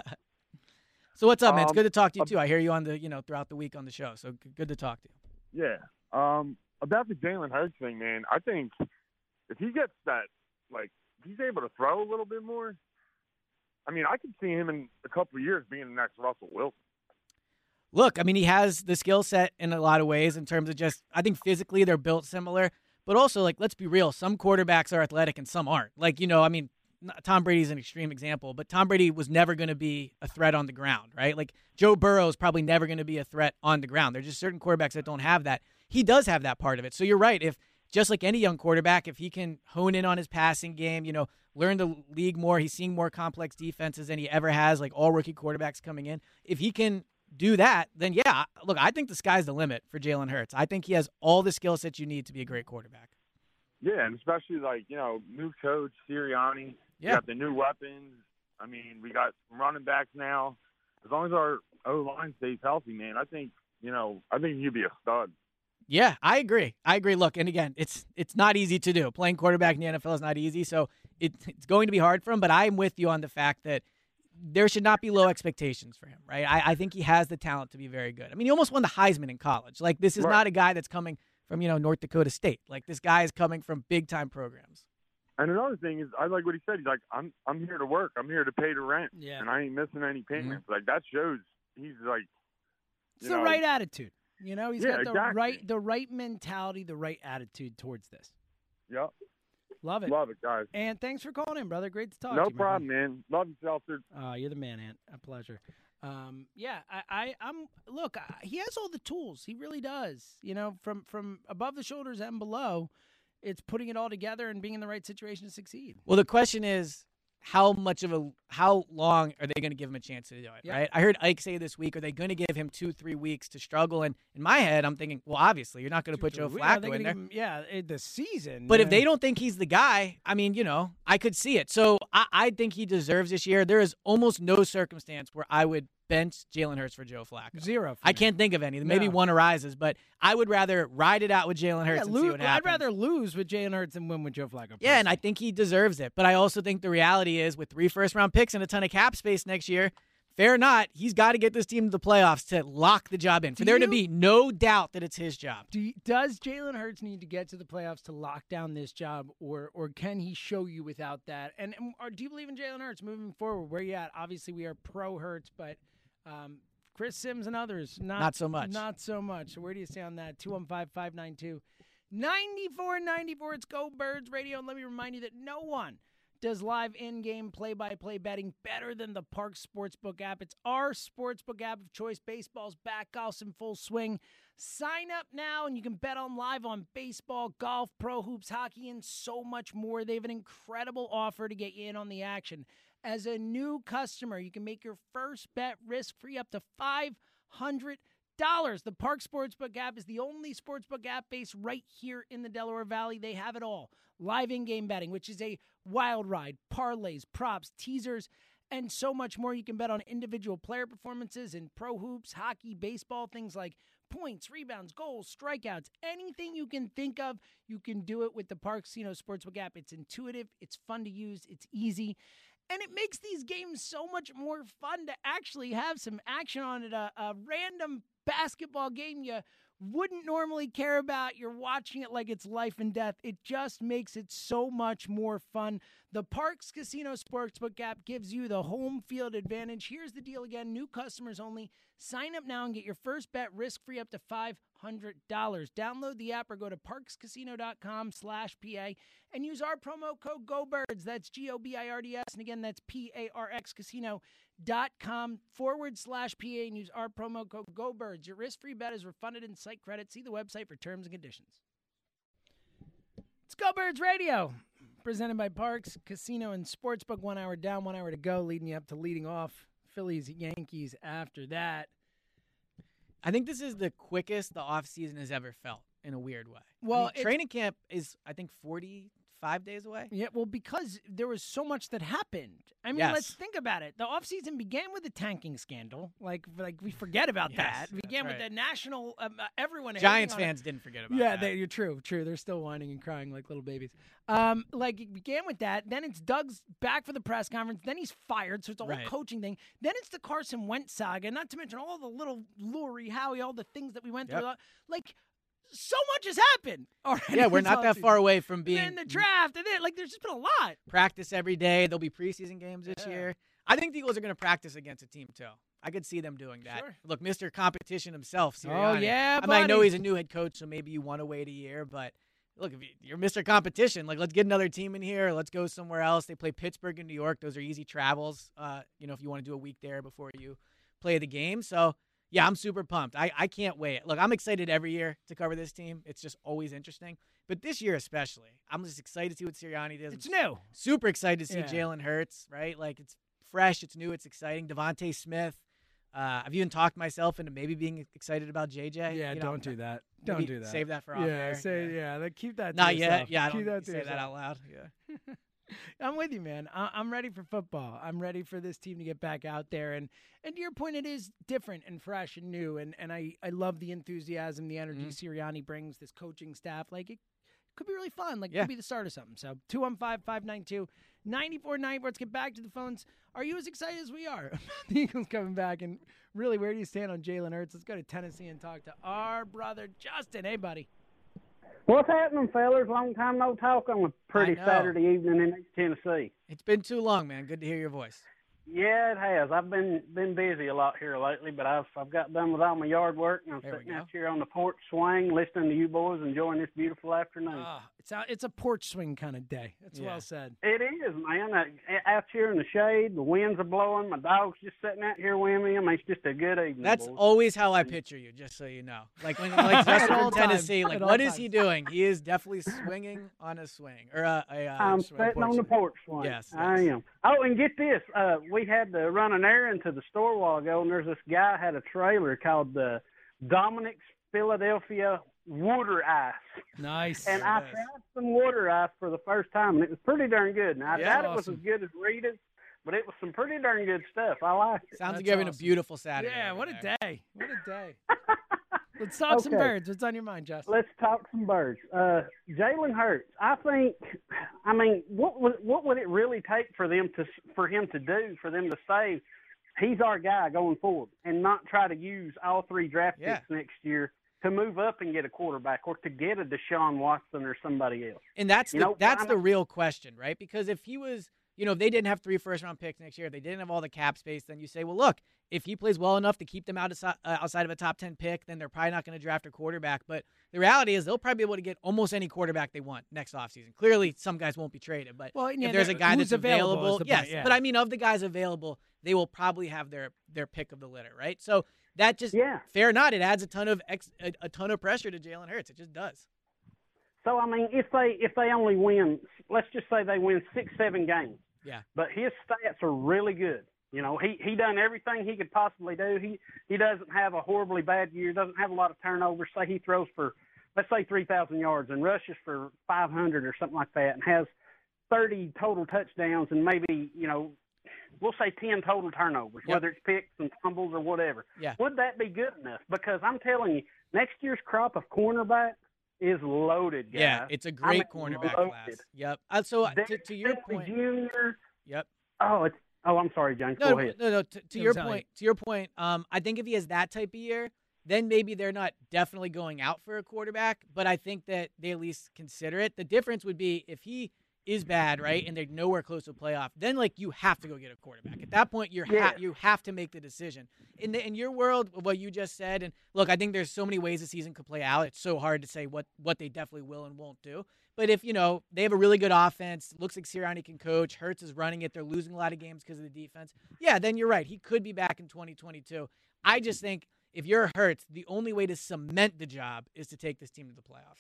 So what's up, man? It's good to talk to you, too. I hear you on the, throughout the week on the show, so good to talk to you. Yeah. About the Jalen Hurts thing, man, I think if he gets that, like, if he's able to throw a little bit more, I mean, I could see him in a couple of years being the next Russell Wilson. Look, I mean, he has the skill set in a lot of ways in terms of just, I think physically they're built similar, but also, like, let's be real, some quarterbacks are athletic and some aren't. Like, I mean, Tom Brady's an extreme example, but Tom Brady was never going to be a threat on the ground, right? Like, Joe Burrow is probably never going to be a threat on the ground. There's just certain quarterbacks that don't have that. He does have that part of it. So you're right. If, just like any young quarterback, if he can hone in on his passing game, learn the league more, he's seeing more complex defenses than he ever has, like all rookie quarterbacks coming in. If he can do that, then yeah, look, I think the sky's the limit for Jalen Hurts. I think he has all the skill sets you need to be a great quarterback. Yeah, and especially, like, new coach, Sirianni. Yeah. We got the new weapons. I mean, we got running backs now. As long as our O-line stays healthy, man, I think he'd be a stud. Yeah, I agree. Look, and again, it's not easy to do. Playing quarterback in the NFL is not easy, so it's going to be hard for him, but I'm with you on the fact that there should not be low expectations for him, right? I think he has the talent to be very good. I mean, he almost won the Heisman in college. Like, this is not a guy that's coming from, North Dakota State. Like, this guy is coming from big-time programs. And another thing is, I like what he said. He's like, I'm here to work. I'm here to pay the rent. Yeah. And I ain't missing any payments. Mm-hmm. Like, that shows he's like, it's the right attitude. He's got the right mentality, the right attitude towards this. Yep. Love it. Love it, guys. And thanks for calling in, brother. Great to talk to No you. problem, man. Love you, Seltzer. You're the man, Ant. A pleasure. Look, he has all the tools. He really does. From above the shoulders and below, it's putting it all together and being in the right situation to succeed. Well, the question is, how long are they going to give him a chance to do it, right? I heard Ike say this week, are they going to give him 2-3 weeks to struggle? And in my head, I'm thinking, well, obviously, you're not going to put Joe Flacco in there. The season. But if they don't think he's the guy, I mean, I could see it. So I think he deserves this year. There is almost no circumstance where I would bench Jalen Hurts for Joe Flacco. Zero. I can't think of any. Maybe one arises, but I would rather ride it out with Jalen Hurts and see what happens. I'd rather lose with Jalen Hurts than win with Joe Flacco. Personally. Yeah, and I think he deserves it. But I also think the reality is with 3 first-round picks and a ton of cap space next year, fair or not, he's got to get this team to the playoffs to lock the job in. For there to be no doubt that it's his job. Does Jalen Hurts need to get to the playoffs to lock down this job, or can he show you without that? And do you believe in Jalen Hurts moving forward? Where you at? Obviously, we are pro Hurts, but Chris Sims and others, not so much. Not so much. So where do you stay on that? 215-592-9494. It's Go Birds Radio. And let me remind you that no one does live in-game play-by-play betting better than the Parx Sportsbook app. It's our sportsbook app of choice. Baseball's back, golf's in full swing. Sign up now, and you can bet on live on baseball, golf, pro hoops, hockey, and so much more. They have an incredible offer to get you in on the action. As a new customer, you can make your first bet risk-free up to $500. The Parx Sportsbook app is the only sportsbook app based right here in the Delaware Valley. They have it all. Live in-game betting, which is a wild ride, parlays, props, teasers, and so much more. You can bet on individual player performances in pro hoops, hockey, baseball, things like points, rebounds, goals, strikeouts, anything you can think of, you can do it with the Parx Casino Sportsbook app. It's intuitive, it's fun to use, it's easy. And it makes these games so much more fun to actually have some action on it. A random basketball game you wouldn't normally care about. You're watching it like it's life and death. It just makes it so much more fun. The Parx Casino Sportsbook app gives you the home field advantage. Here's the deal again. New customers only. Sign up now and get your first bet risk-free up to $500. Download the app or go to parxcasino.com/PA and use our promo code GOBIRDS. That's GOBIRDS. And again, that's PARXcasino.com/PA and use our promo code GOBIRDS. Your risk-free bet is refunded in site credit. See the website for terms and conditions. It's Go Birds Radio, presented by Parx Casino and Sportsbook. 1 hour down, 1 hour to go, leading you up to leading off Phillies, Yankees after that. I think this is the quickest the offseason has ever felt in a weird way. Well, training camp is, I think, 45 days away. Yeah, well, because there was so much that happened. I mean, let's think about it. The offseason began with the tanking scandal. Like we forget about that. It began with the national, everyone. Giants fans didn't forget about that. Yeah, you're true. They're still whining and crying like little babies. It began with that. Then it's Doug's back for the press conference. Then he's fired, so it's a whole coaching thing. Then it's the Carson Wentz saga, not to mention all the little Lori, Howie, all the things that we went through. So much has happened already. Yeah, we're not that far away from being. And then the draft, and then there's just been a lot. Practice every day. There'll be preseason games this year. I think the Eagles are going to practice against a team too. I could see them doing that. Sure. Look, Mr. Competition himself, Sirianni. Oh yeah, I know he's a new head coach, so maybe you want to wait a year. But look, if you're Mr. Competition, let's get another team in here. Let's go somewhere else. They play Pittsburgh and New York. Those are easy travels. If you want to do a week there before you play the game. So. Yeah, I'm super pumped. I can't wait. Look, I'm excited every year to cover this team. It's just always interesting. But this year especially, I'm just excited to see what Sirianni does. It's new. Super excited to see Jalen Hurts, right? Like, it's fresh, it's new, it's exciting. Devontae Smith. I've even talked myself into maybe being excited about JJ. Yeah, don't do that. Don't do that. Save that for off air. Keep that to Not yourself. yet. Yeah, I keep don't say that out loud. Yeah. I'm with you, man. I'm ready for football. I'm ready for this team to get back out there. And to your point, it is different and fresh and new. And I love the enthusiasm, the energy Sirianni brings, this coaching staff. Like, it could be really fun. Like, it could be the start of something. So 215-592-9494. Let's get back to the phones. Are you as excited as we are? The Eagles coming back. And really, where do you stand on Jalen Hurts? Let's go to Tennessee and talk to our brother, Justin. Hey, buddy. What's happening, fellas? Long time no talk on a pretty Saturday evening in Tennessee. It's been too long, man. Good to hear your voice. Yeah, it has. I've been busy a lot here lately, but I've got done with all my yard work, and I'm sitting out here on the porch swing, listening to you boys, enjoying this beautiful afternoon. It's a porch swing kind of day. That's well said. It is, man. Out here in the shade, the winds are blowing. My dog's just sitting out here with me. I mean, it's just a good evening. That's boys. always how I picture you, just so you know. Like when Justin from Tennessee, like what is he doing? He is definitely swinging on a swing or I'm sitting on the porch swing. Yes, I am. Oh, and get this. We had to run an errand to the store a while ago, and there's this guy had a trailer called the Dominic's Philadelphia Water Ice. Nice. And I tried some water ice for the first time, and it was pretty darn good. Now, I doubt it was as good as Rita's, but it was some pretty darn good stuff. I liked it. Sounds like you're having a beautiful Saturday. Yeah, what a day. What a day. Let's talk some birds. What's on your mind, Justin? Let's talk some birds. Jalen Hurts. I mean, what would it really take for him to say he's our guy going forward, and not try to use all 3 draft picks next year to move up and get a quarterback or to get a Deshaun Watson or somebody else? And that's the real question, right? Because if he was, if they didn't have 3 first-round picks next year, they didn't have all the cap space, then you say, well, look, if he plays well enough to keep them outside of a top 10 pick, then they're probably not going to draft a quarterback. But the reality is they'll probably be able to get almost any quarterback they want next offseason. Clearly, some guys won't be traded. But if there's a guy that's available, yes. But I mean, of the guys available, they will probably have their pick of the litter, right? So that just, fair or not, it adds a ton of pressure to Jalen Hurts. It just does. So, I mean, if they only win, let's just say they win 6-7 games. Yeah. But his stats are really good. He done everything he could possibly do. He doesn't have a horribly bad year, doesn't have a lot of turnovers. Say he throws for, let's say, 3,000 yards and rushes for 500 or something like that, and has 30 total touchdowns and maybe, we'll say 10 total turnovers, whether it's picks and fumbles or whatever. Yeah. Would that be good enough? Because I'm telling you, next year's crop of cornerbacks is loaded, guys. Yeah, it's a great cornerback class. Yep. So to your point, Jr. Yep. Oh, I'm sorry, James. Go ahead. No. To your point. I think if he has that type of year, then maybe they're not definitely going out for a quarterback, but I think that they at least consider it. The difference would be if he is bad, right, and they're nowhere close to a playoff, then you have to go get a quarterback. At that point, you have to make the decision. In your world, what you just said, and look, I think there's so many ways the season could play out. It's so hard to say what they definitely will and won't do. But if, they have a really good offense, looks like Sirianni can coach, Hurts is running it, they're losing a lot of games because of the defense, then you're right. He could be back in 2022. I just think if you're Hurts, the only way to cement the job is to take this team to the playoffs.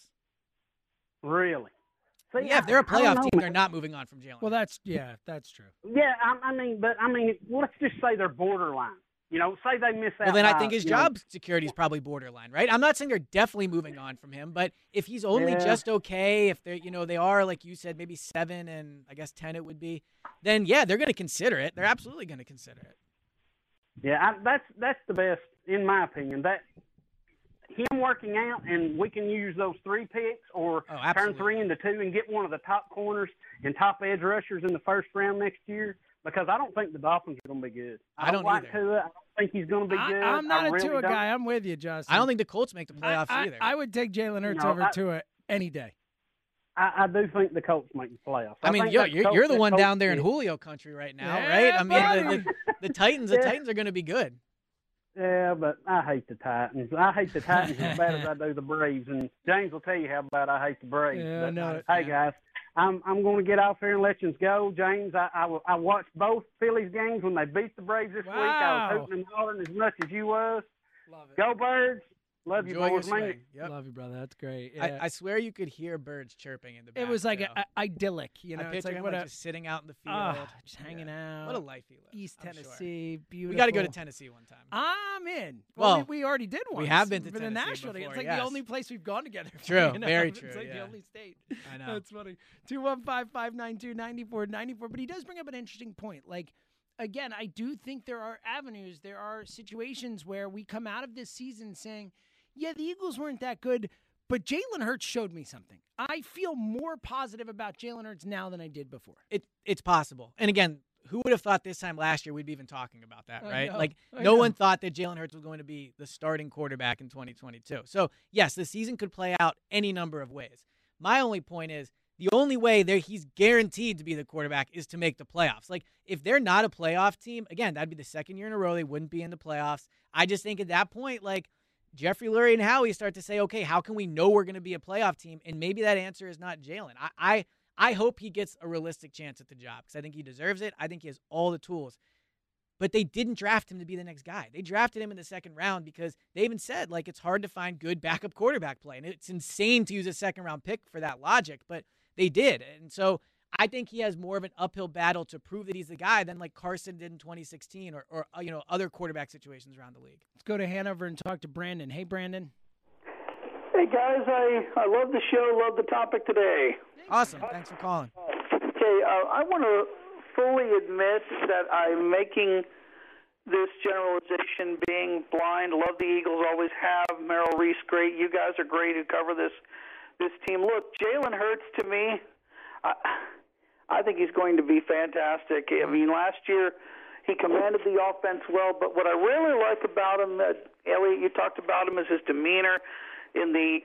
Really? So, if they're a playoff team, they're not moving on from Jalen. Well, that's true. Yeah, I mean, let's just say they're borderline. Say they miss out. Well, then I think his job security is probably borderline, right? I'm not saying they're definitely moving on from him, but if he's only just okay, if they're, they are, like you said, maybe 7 and I guess 10 it would be, then they're going to consider it. They're absolutely going to consider it. Yeah, that's the best, in my opinion. That him working out, and we can use those 3 picks or turn 3 into 2 and get one of the top corners and top edge rushers in the first round next year. Because I don't think the Dolphins are going to be good. I don't like either. Tua. I don't think he's going to be good. I'm not a Tua guy. I'm with you, Justin. I don't think the Colts make the playoffs either. I would take Jalen Hurts over Tua any day. I do think the Colts make the playoffs. I mean, you're the one down there in Julio country right now, right? I mean, the Titans are going to be good. Yeah, but I hate the Titans. I hate the Titans as bad as I do the Braves. And James will tell you how bad I hate the Braves. Yeah, I know it. Hey, guys. I'm going to get off here and let you go. James, I watched both Phillies games when they beat the Braves this week. I was hooting and hollering as much as you was. Love it. Go Birds. Love Enjoy you, boys. Yep. Love you, brother. That's great. Yeah. I swear you could hear birds chirping in the back. It was like idyllic, I picture him just sitting out in the field. Just hanging out. What a life he lives. East Tennessee, beautiful. We got to go to Tennessee one time. I'm in. Well, we already did one. We have been to for Tennessee the National Day. before, It's like the only place we've gone together. True, very true. It's like the only state. I know. That's funny. 215-592-9494. But he does bring up an interesting point. Like, again, I do think there are avenues, there are situations where we come out of this season saying, yeah, the Eagles weren't that good, but Jalen Hurts showed me something. I feel more positive about Jalen Hurts now than I did before. It's possible. And again, who would have thought this time last year we'd be even talking about that, right? I know. One thought that Jalen Hurts was going to be the starting quarterback in 2022. So, yes, the season could play out any number of ways. My only point is the only way he's guaranteed to be the quarterback is to make the playoffs. Like, if they're not a playoff team, again, that'd be the second year in a row they wouldn't be in the playoffs. I just think at that point, like, Jeffrey Lurie and Howie start to say, okay, how can we know we're going to be a playoff team? And maybe that answer is not Jalen. I hope he gets a realistic chance at the job because I think he deserves it. I think he has all the tools. But they didn't draft him to be the next guy. They drafted him in the second round because they even said, like, it's hard to find good backup quarterback play. And it's insane to use a second-round pick for that logic, but they did. And so I think he has more of an uphill battle to prove that he's the guy than, like, Carson did in 2016 or other quarterback situations around the league. Let's go to Hanover and talk to Brandon. Hey, Brandon. Hey, guys. I love the show, love the topic today. Awesome. Thanks for calling. Okay, I want to fully admit that I'm making this generalization being blind. Love the Eagles, always have. Merrill Reese, great. You guys are great who cover this team. Look, Jalen Hurts, to me, I think he's going to be fantastic. I mean, last year he commanded the offense well, but what I really like about him, Elliot, you talked about him, is his demeanor in the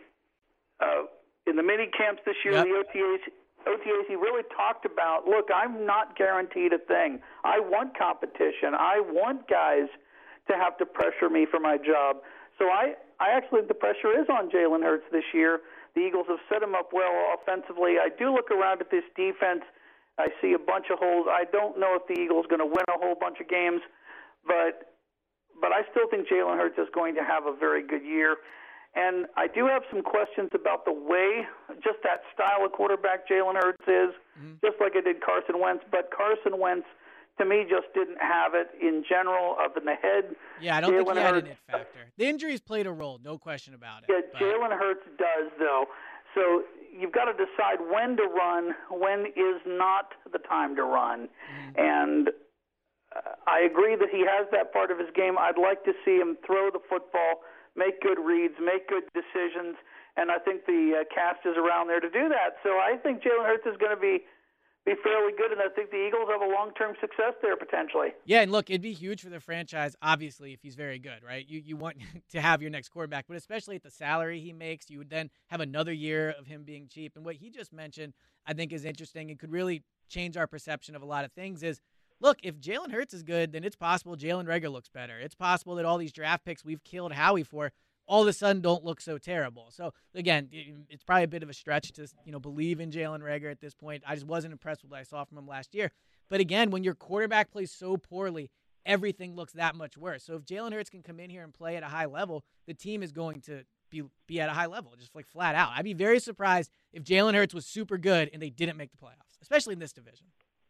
mini camps this year, the OTAs, he really talked about, look, I'm not guaranteed a thing. I want competition. I want guys to have to pressure me for my job. So I actually think the pressure is on Jalen Hurts this year. The Eagles have set him up well offensively. I do look around at this defense. I see a bunch of holes. I don't know if the Eagles are going to win a whole bunch of games, but I still think Jalen Hurts is going to have a very good year. And I do have some questions about the way, just that style of quarterback Jalen Hurts is, just like I did Carson Wentz. But Carson Wentz, to me, just didn't have it in general up in the head. Yeah, I don't think he had an it factor. The injuries played a role, no question about it. Yeah, Jalen Hurts does, though. So you've got to decide when to run, when is not the time to run. And I agree that he has that part of his game. I'd like to see him throw the football, make good reads, make good decisions, and I think the cast is around there to do that. So I think Jalen Hurts is going to be fairly good, and I think the Eagles have a long-term success there potentially. Yeah, and look, it'd be huge for the franchise, obviously, if he's very good, right? You want to have your next quarterback, but especially at the salary he makes, you would then have another year of him being cheap. And what he just mentioned, I think, is interesting and could really change our perception of a lot of things is, look, if Jalen Hurts is good, then it's possible Jalen Reagor looks better. It's possible that all these draft picks we've killed Howie for all of a sudden don't look so terrible. So, again, it's probably a bit of a stretch to believe in Jalen Reagor at this point. I just wasn't impressed with what I saw from him last year. But, again, when your quarterback plays so poorly, everything looks that much worse. So if Jalen Hurts can come in here and play at a high level, the team is going to be at a high level, just like flat out. I'd be very surprised if Jalen Hurts was super good and they didn't make the playoffs, especially in this division.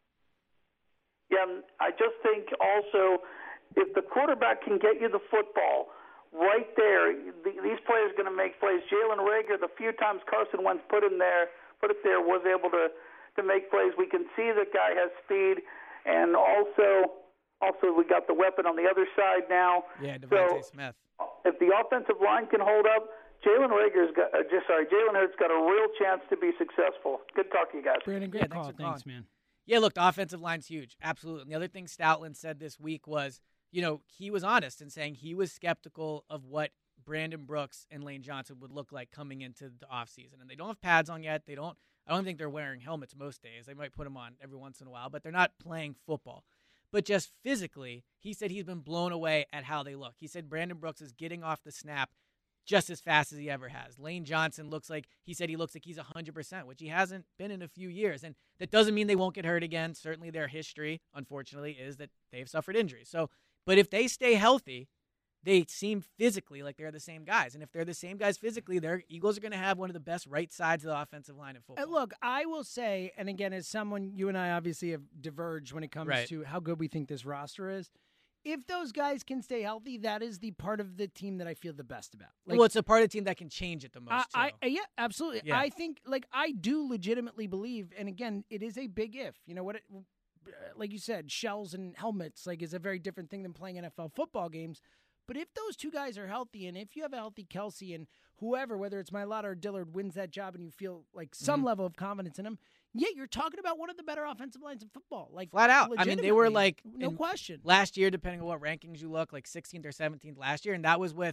Yeah, I just think also if the quarterback can get you the football right there, these players are going to make plays. Jalen Reagor, the few times Carson Wentz put it there, was able to make plays. We can see the guy has speed, and also we got the weapon on the other side now. Yeah, Devontae Smith. If the offensive line can hold up, Jalen Hurts got a real chance to be successful. Good talk to you guys. Brandon, great call. Thanks, man. Yeah, look, the offensive line's huge. Absolutely. And the other thing Stoutland said this week was, he was honest in saying he was skeptical of what Brandon Brooks and Lane Johnson would look like coming into the offseason. And they don't have pads on yet. I don't think they're wearing helmets most days. They might put them on every once in a while, but they're not playing football. But just physically, he said he's been blown away at how they look. He said Brandon Brooks is getting off the snap just as fast as he ever has. Lane Johnson looks like he's 100%, which he hasn't been in a few years. And that doesn't mean they won't get hurt again. Certainly their history, unfortunately, is that they've suffered injuries. But if they stay healthy, they seem physically like they're the same guys. And if they're the same guys physically, their Eagles are going to have one of the best right sides of the offensive line in football. Look, I will say, and again, as someone, you and I obviously have diverged when it comes to how good we think this roster is. If those guys can stay healthy, that is the part of the team that I feel the best about. Well, it's a part of the team that can change it the most, too. Yeah, absolutely. Yeah. I think, I do legitimately believe, and again, it is a big if. You know what? Like you said, shells and helmets is a very different thing than playing NFL football games. But if those two guys are healthy, and if you have a healthy Kelsey and whoever, whether it's Mailata or Dillard, wins that job and you feel some level of confidence in him, you're talking about one of the better offensive lines in football. Flat out. I mean, they were no question. Last year, depending on what rankings you look, 16th or 17th last year, and that was with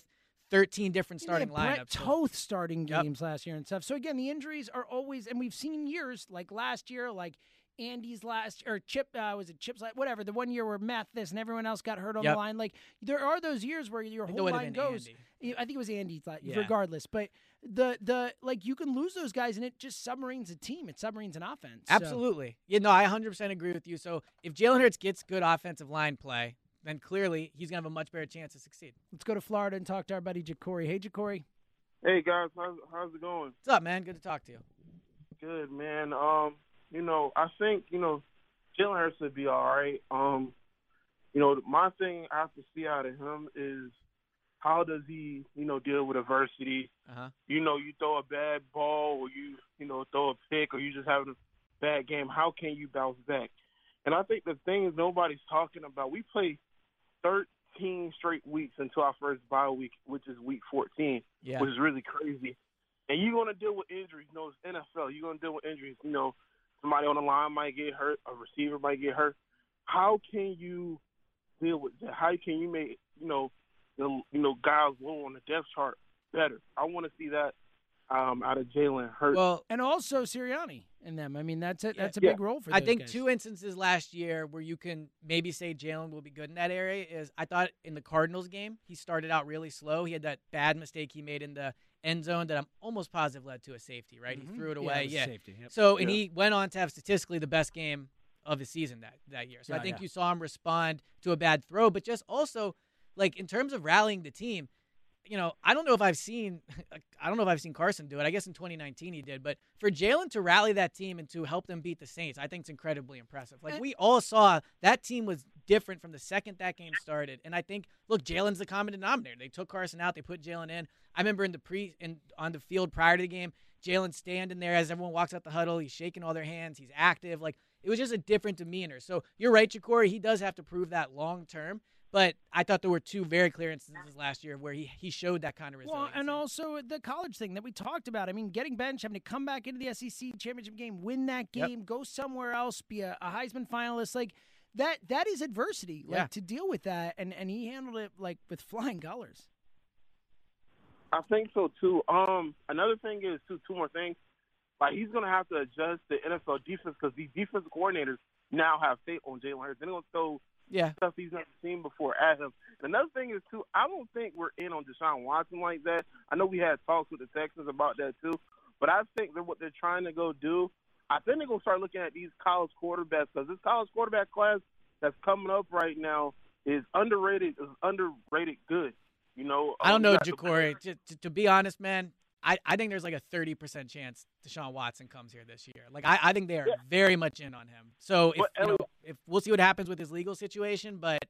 13 different starting Brett lineups. Toth starting games last year and stuff. So again, the injuries are always, and we've seen years like last year, like Andy's last, or Chip, was it Chip's, whatever, the one year where Mathis and everyone else got hurt on the line. Like, there are those years where your whole line goes. Andy. I think it was Andy, regardless. But the like, you can lose those guys, and it just submarines a team. It submarines an offense. Absolutely. Yeah, no, I 100% agree with you. So if Jalen Hurts gets good offensive line play, then clearly he's going to have a much better chance to succeed. Let's go to Florida and talk to our buddy Jacory. Hey, Jacory. Hey, guys. How's it going? What's up, man? Good to talk to you. Good, man. I think, Jalen Hurts would be all right. My thing I have to see out of him is how does he, deal with adversity? You throw a bad ball or you throw a pick or you just have a bad game. How can you bounce back? And I think the thing is nobody's talking about, we play 13 straight weeks until our first bye week, which is week 14, which is really crazy. And you're going to deal with injuries. It's NFL. You're going to deal with injuries. Somebody on the line might get hurt. A receiver might get hurt. How can you deal with that? How can you make, guys low on the depth chart better? I want to see that out of Jalen Hurts. Well, and also Sirianni in them. I mean, that's a big role for those I think guys. 2 instances last year where you can maybe say Jalen will be good in that area is I thought in the Cardinals game, he started out really slow. He had that bad mistake he made in the end zone that I'm almost positive led to a safety, right? He threw it away. It was a safety. Yep. So, and he went on to have statistically the best game of the season that year. So I think you saw him respond to a bad throw, but just also, like, in terms of rallying the team, I don't know if I've seen Carson do it. I guess in 2019 he did. But for Jalen to rally that team and to help them beat the Saints, I think it's incredibly impressive. Like, we all saw that team was different from the second that game started. And I think, look, Jalen's the common denominator. They took Carson out. They put Jalen in. I remember on the field prior to the game, Jalen standing there as everyone walks out the huddle. He's shaking all their hands. He's active. Like, it was just a different demeanor. So you're right, Jacory. He does have to prove that long term. But I thought there were 2 very clear instances last year where he showed that kind of resilience. Well, and also the college thing that we talked about. I mean, getting benched, having to come back into the SEC championship game, win that game, go somewhere else, be a Heisman finalist. Like, that is adversity, to deal with that. And he handled it, like, with flying colors. I think so, too. Another thing is, two more things. Like, he's going to have to adjust the NFL defense because these defensive coordinators now have faith on Jalen Hurts. They're going to throw stuff he's never seen before at him. And another thing is, too, I don't think we're in on Deshaun Watson like that. I know we had talks with the Texans about that, too. But I think that what they're trying to go do, I think they're going to start looking at these college quarterbacks because this college quarterback class that's coming up right now is underrated good. I don't know, Jacory. To be honest, man, I think there's like a 30% chance Deshaun Watson comes here this year. Like, I think they are very much in on him. So if we'll see what happens with his legal situation, but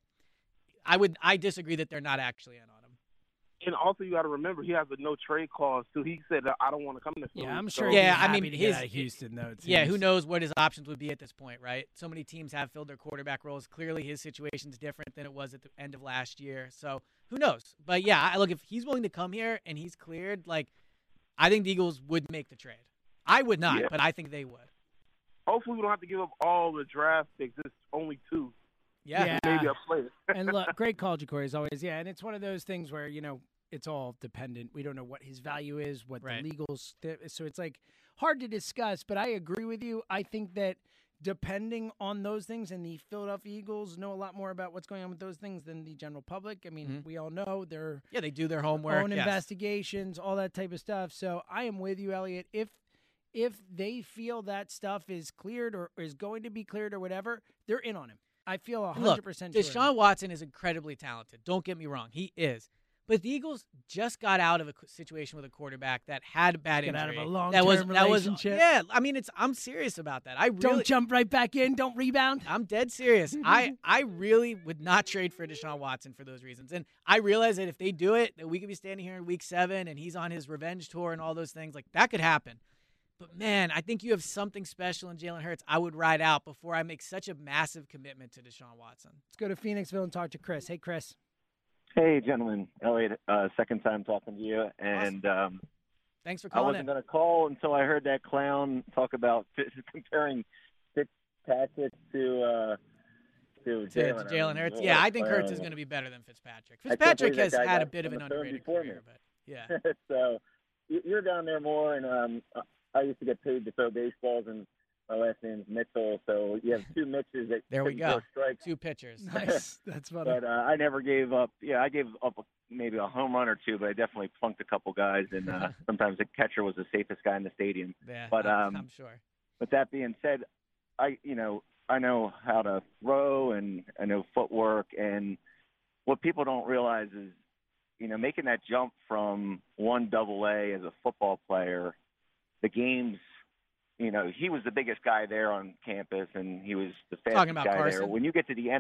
I disagree that they're not actually in on him. And also, you got to remember, he has a no trade clause too. He said, "I don't want to come to Philly." Yeah, I'm sure. To get out of Houston though. Who knows what his options would be at this point, right? So many teams have filled their quarterback roles. Clearly, his situation is different than it was at the end of last year. So who knows? But yeah, look, if he's willing to come here and he's cleared, like, I think the Eagles would make the trade. I would not, but I think they would. Hopefully, we don't have to give up all the draft picks. It's only 2. Yeah. Maybe a player. And look, great call, Jacory, as always. Yeah, and it's one of those things where, it's all dependent. We don't know what his value is, what the legals. So it's like hard to discuss, but I agree with you. I think that depending on those things, and the Philadelphia Eagles know a lot more about what's going on with those things than the general public. I mean, we all know they do their homework, own investigations, all that type of stuff. So I am with you, Elliot. If they feel that stuff is cleared or is going to be cleared or whatever, they're in on him. I feel 100% sure. Deshaun Watson is incredibly talented. Don't get me wrong. He is. But the Eagles just got out of a situation with a quarterback that had a bad injury. Out of a long-term relationship. Yeah, I mean, I'm serious about that. Don't jump right back in. Don't rebound. I'm dead serious. I really would not trade for Deshaun Watson for those reasons. And I realize that if they do it, that we could be standing here in week 7 and he's on his revenge tour and all those things. Like, that could happen. But, man, I think you have something special in Jalen Hurts I would ride out before I make such a massive commitment to Deshaun Watson. Let's go to Phoenixville and talk to Chris. Hey, Chris. Hey, gentlemen. Elliot, second time talking to you. And thanks for calling I wasn't going to call until I heard that clown talk about comparing Fitzpatrick to to Jalen Hurts. Yeah, I think Hurts is going to be better than Fitzpatrick. Fitzpatrick has had a bit of an underrated career, but yeah. So you're down there more, and I used to get paid to throw baseballs, and my last name's Mitchell, so you have two Mitches that there we go. Throw strikes. Two pitchers. Nice. That's funny. But I never gave up. Yeah, I gave up maybe a home run or two, but I definitely plunked a couple guys, and sometimes the catcher was the safest guy in the stadium. Yeah, but I'm sure. With that being said, I know how to throw, and I know footwork, and what people don't realize is, making that jump from 1AA as a football player, the games, he was the biggest guy there on campus, and he was the fastest guy Carson. there. When you get to the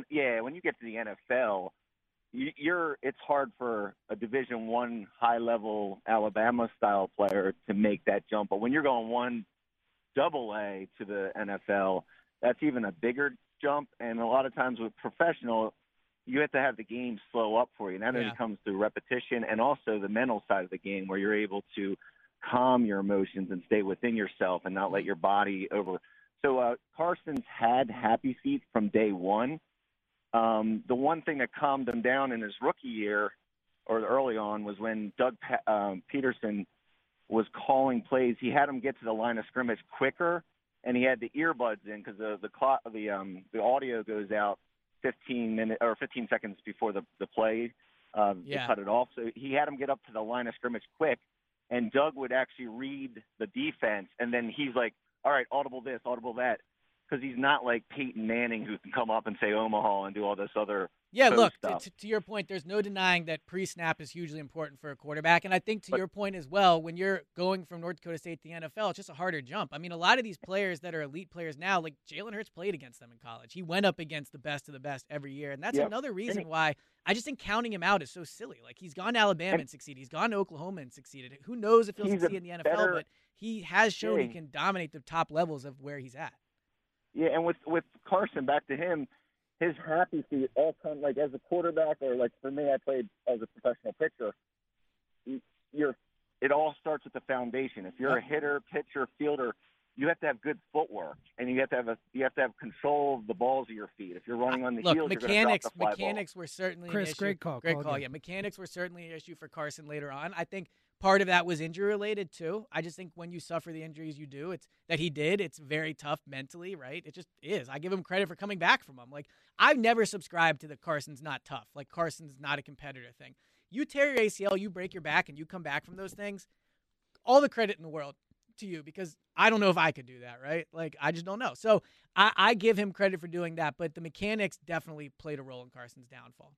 NFL, it's hard for a Division I high-level Alabama-style player to make that jump. But when you're going 1AA to the NFL, that's even a bigger jump. And a lot of times with professional, you have to have the game slow up for you. And that only comes through repetition and also the mental side of the game, where you're able to calm your emotions and stay within yourself and not let your body over. So Carson's had happy feet from day one. The one thing that calmed him down in his rookie year or early on was when Doug Peterson was calling plays. He had him get to the line of scrimmage quicker, and he had the earbuds in because the audio goes out 15 seconds before the play. They cut it off. So he had him get up to the line of scrimmage quick, and Doug would actually read the defense, and then he's like, all right, audible this, audible that, because he's not like Peyton Manning who can come up and say Omaha and do all this other look, stuff. To your point, there's no denying that pre-snap is hugely important for a quarterback. And I think to your point as well, when you're going from North Dakota State to the NFL, it's just a harder jump. I mean, a lot of these players that are elite players now, like Jalen Hurts played against them in college. He went up against the best of the best every year. And that's another reason why I just think counting him out is so silly. Like, he's gone to Alabama and succeeded. He's gone to Oklahoma and succeeded. Who knows if he'll succeed in the NFL, but he has shown he can dominate the top levels of where he's at. Yeah, and with Carson, back to him, his happy feet all come, like, as a quarterback, or like for me, I played as a professional pitcher. It all starts with the foundation. If you're a hitter, pitcher, fielder, you have to have good footwork, and you have to have control of the balls of your feet. If you're running on the heels, mechanics ball. Were certainly Chris, an issue. Great call. Yeah, mechanics were certainly an issue for Carson later on. I think part of that was injury related too. I just think when you suffer the injuries you do, it's very tough mentally, right? It just is. I give him credit for coming back from them. Like, I've never subscribed to the Carson's not tough, like Carson's not a competitor thing. You tear your ACL, you break your back, and you come back from those things, all the credit in the world to you, because I don't know if I could do that, right? Like, I just don't know. So I give him credit for doing that, but the mechanics definitely played a role in Carson's downfall.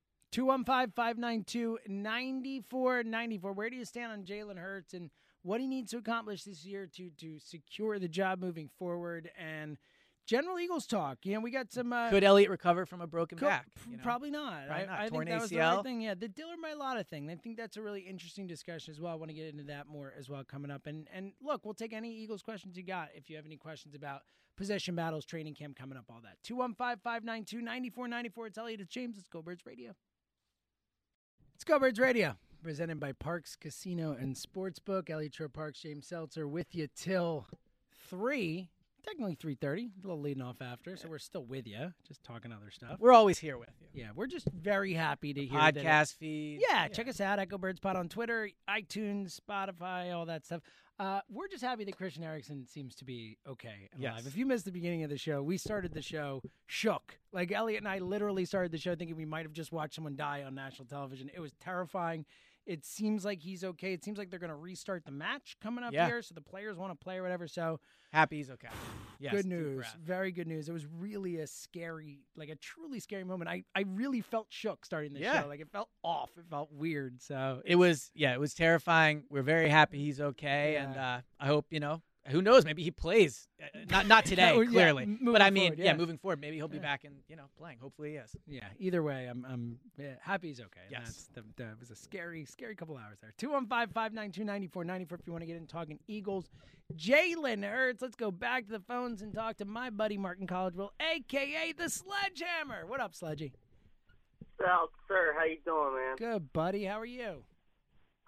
215-592-9494. Where do you stand on Jalen Hurts and what he needs to accomplish this year to secure the job moving forward? And general Eagles talk. We got some. Could Elliott recover from a broken back? Probably not. I Torn think that was ACL. the right thing. Yeah, the Dillard Mailata thing. I think that's a really interesting discussion as well. I want to get into that more as well coming up. And look, we'll take any Eagles questions you got. If you have any questions about possession battles, training camp coming up, all that. 215-592-9494. It's Elliott. It's James. It's Go Birds Radio. It's Go Birds Radio, presented by Parks Casino and Sportsbook. Elliott Shore Parks, James Seltzer with you till 3, technically 3:30, a little leading off after, so we're still with you, just talking other stuff. We're always here with you. Yeah, we're just very happy to hear podcast feed. Yeah, check us out, Echo Birds Pod on Twitter, iTunes, Spotify, all that stuff. We're just happy that Christian Eriksen seems to be okay and alive. If you missed the beginning of the show, we started the show shook. Like, Elliot and I literally started the show thinking we might have just watched someone die on national television. It was terrifying. It seems like he's okay. It seems like they're going to restart the match coming up here, so the players want to play or whatever. So happy he's okay. Yes, good news. Very good news. It was really a truly scary moment. I really felt shook starting the show. Like, it felt off. It felt weird. So it was terrifying. We're very happy he's okay, and I hope, who knows? Maybe he plays. Not today, clearly. But I mean, moving forward, maybe he'll be back and playing. Hopefully, he is. Yeah. Either way, I'm happy he's okay. Yes. That was a scary couple hours there. 215-592-9494 if you want to get in talking Eagles. Jalen Hurts. Let's go back to the phones and talk to my buddy Martin Collegeville, a.k.a. the Sledgehammer. What up, Sledgy? Sir, how you doing, man? Good, buddy. How are you?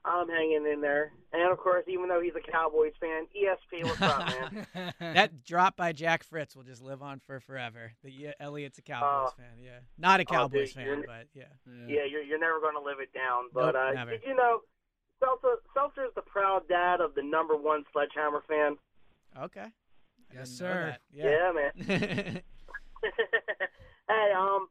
I'm hanging in there. And, of course, even though he's a Cowboys fan, ESP, what's up, man? That drop by Jack Fritz will just live on for forever. Elliot's a Cowboys fan, yeah. Not a Cowboys fan, but yeah. Yeah, you're never going to live it down. But Nope, never. did you know Seltzer's the proud dad of the #1 Sledgehammer fan? Okay. Yes, sir. Yeah, man. Hey, on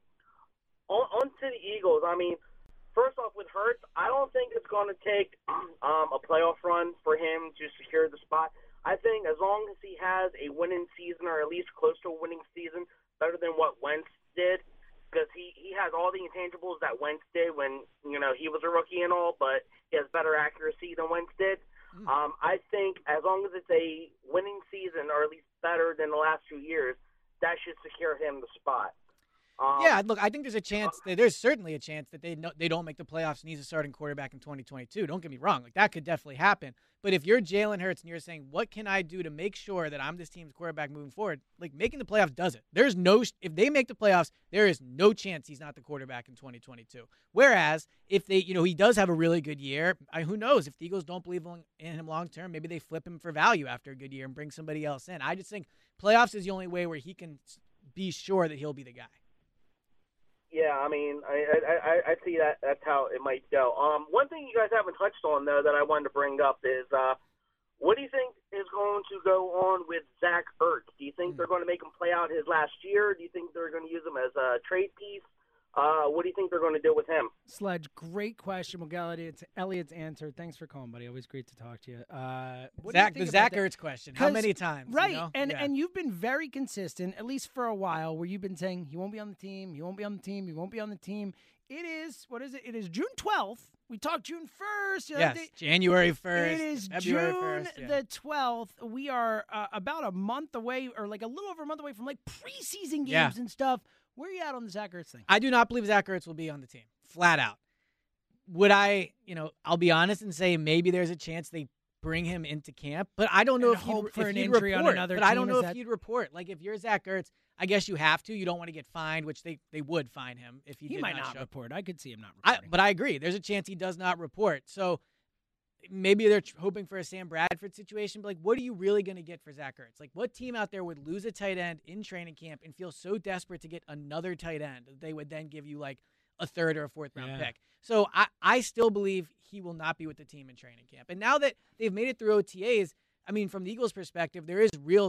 to the Eagles. I mean, first off, with Hurts, I don't think it's going to take a playoff run for him to secure the spot. I think as long as he has a winning season, or at least close to a winning season, better than what Wentz did, because he has all the intangibles that Wentz did when he was a rookie and all, but he has better accuracy than Wentz did. I think as long as it's a winning season, or at least better than the last 2 years, that should secure him the spot. Yeah, look, I think there's a chance. There's certainly a chance that they don't make the playoffs and he's a starting quarterback in 2022. Don't get me wrong. Like, that could definitely happen. But if you're Jalen Hurts and you're saying, what can I do to make sure that I'm this team's quarterback moving forward? Like, making the playoffs does it. If they make the playoffs, there is no chance he's not the quarterback in 2022. Whereas if he does have a really good year, who knows? If the Eagles don't believe in him long term, maybe they flip him for value after a good year and bring somebody else in. I just think playoffs is the only way where he can be sure that he'll be the guy. Yeah, I mean, I see that. That's how it might go. One thing you guys haven't touched on, though, that I wanted to bring up is what do you think is going to go on with Zach Ertz? Do you think they're going to make him play out his last year? Do you think they're going to use him as a trade piece? What do you think they're going to do with him? Sledge, great question. We'll get Elliot's answer. Thanks for calling, buddy. Always great to talk to you. The Zach Ertz question. How many times? Right, and you've been very consistent, at least for a while, where you've been saying he won't be on the team, he won't be on the team, he won't be on the team. It is, what is it? It is June 12th. We talked June 1st. Yes, January 1st. It is February June 1st, the 12th. We are about a month away, or like a little over a month away from like preseason games and stuff. Where are you at on the Zach Ertz thing? I do not believe Zach Ertz will be on the team, flat out. Would I'll be honest and say maybe there's a chance they bring him into camp, but I don't know if he'd injury report. on another but team. I don't know if he'd report. Like, if you're Zach Ertz, I guess you have to. You don't want to get fined, which they would fine him if he did might not not show. report. I could see him not reporting. But I agree. There's a chance he does not report. So maybe they're hoping for a Sam Bradford situation, but, like, what are you really going to get for Zach Ertz? Like, what team out there would lose a tight end in training camp and feel so desperate to get another tight end that they would then give you, like, a third or a fourth round pick? So I still believe he will not be with the team in training camp. And now that they've made it through OTAs, I mean, from the Eagles' perspective, there is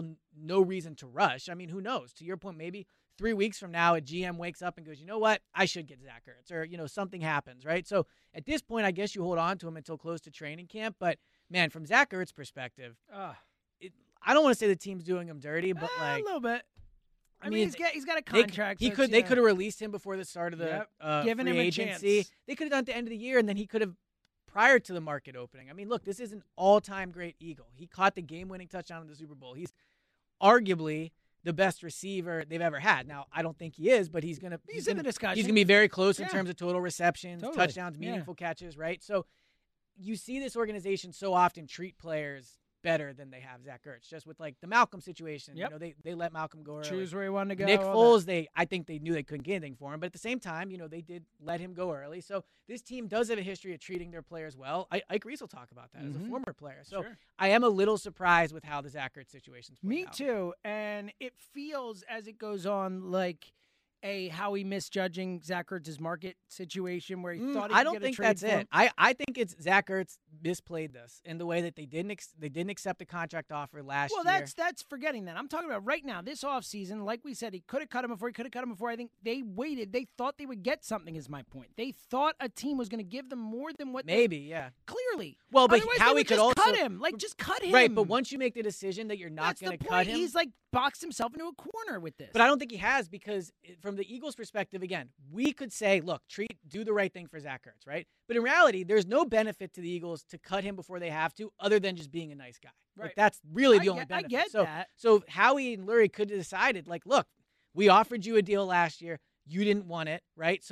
no reason to rush. I mean, who knows? To your point, maybe 3 weeks from now, a GM wakes up and goes, you know what? I should get Zach Ertz, or, something happens, right? So at this point, I guess you hold on to him until close to training camp. But, man, from Zach Ertz's perspective, I don't want to say the team's doing him dirty, but, like, a little bit. I mean, he's got a contract. They could have released him before the start of the given free him agency. A chance. They could have done it at the end of the year, and then he could have prior to the market opening. I mean, look, this is an all-time great Eagle. He caught the game-winning touchdown in the Super Bowl. He's arguably the best receiver they've ever had. Now, I don't think he is, but he's in the discussion. He's going to be very close in terms of total receptions, touchdowns, meaningful catches, right? So you see this organization so often treat players better than they have Zach Ertz, just with, like, the Malcolm situation. Yep. They let Malcolm go early. Choose where he wanted to go. Nick Foles, I think they knew they couldn't get anything for him, but at the same time, they did let him go early. So this team does have a history of treating their players well. Ike Reese will talk about that as a former player. So I am a little surprised with how the Zach Ertz situation's playing out. Me too, and it feels as it goes on like how he misjudging Zach Ertz's market situation where he thought he could I don't get think a trade that's for it. him. I think it's Zach Ertz misplayed this in the way that they didn't accept the contract offer last year. Well, that's forgetting that. I'm talking about right now, this offseason, like we said, he could have cut him before. I think they waited. They thought they would get something is my point. They thought a team was going to give them more than what clearly. Well, but otherwise how they he would could just also cut him. Like, just cut him. Right, but once you make the decision that you're not going to cut him. He's like boxed himself into a corner with this. But I don't think he has, because from the Eagles' perspective, again, we could say, look, do the right thing for Zach Ertz, right? But in reality, there's no benefit to the Eagles to cut him before they have to, other than just being a nice guy. Right. Like, that's really the only benefit. I get that. So Howie and Lurie could have decided, like, look, we offered you a deal last year. You didn't want it, right? So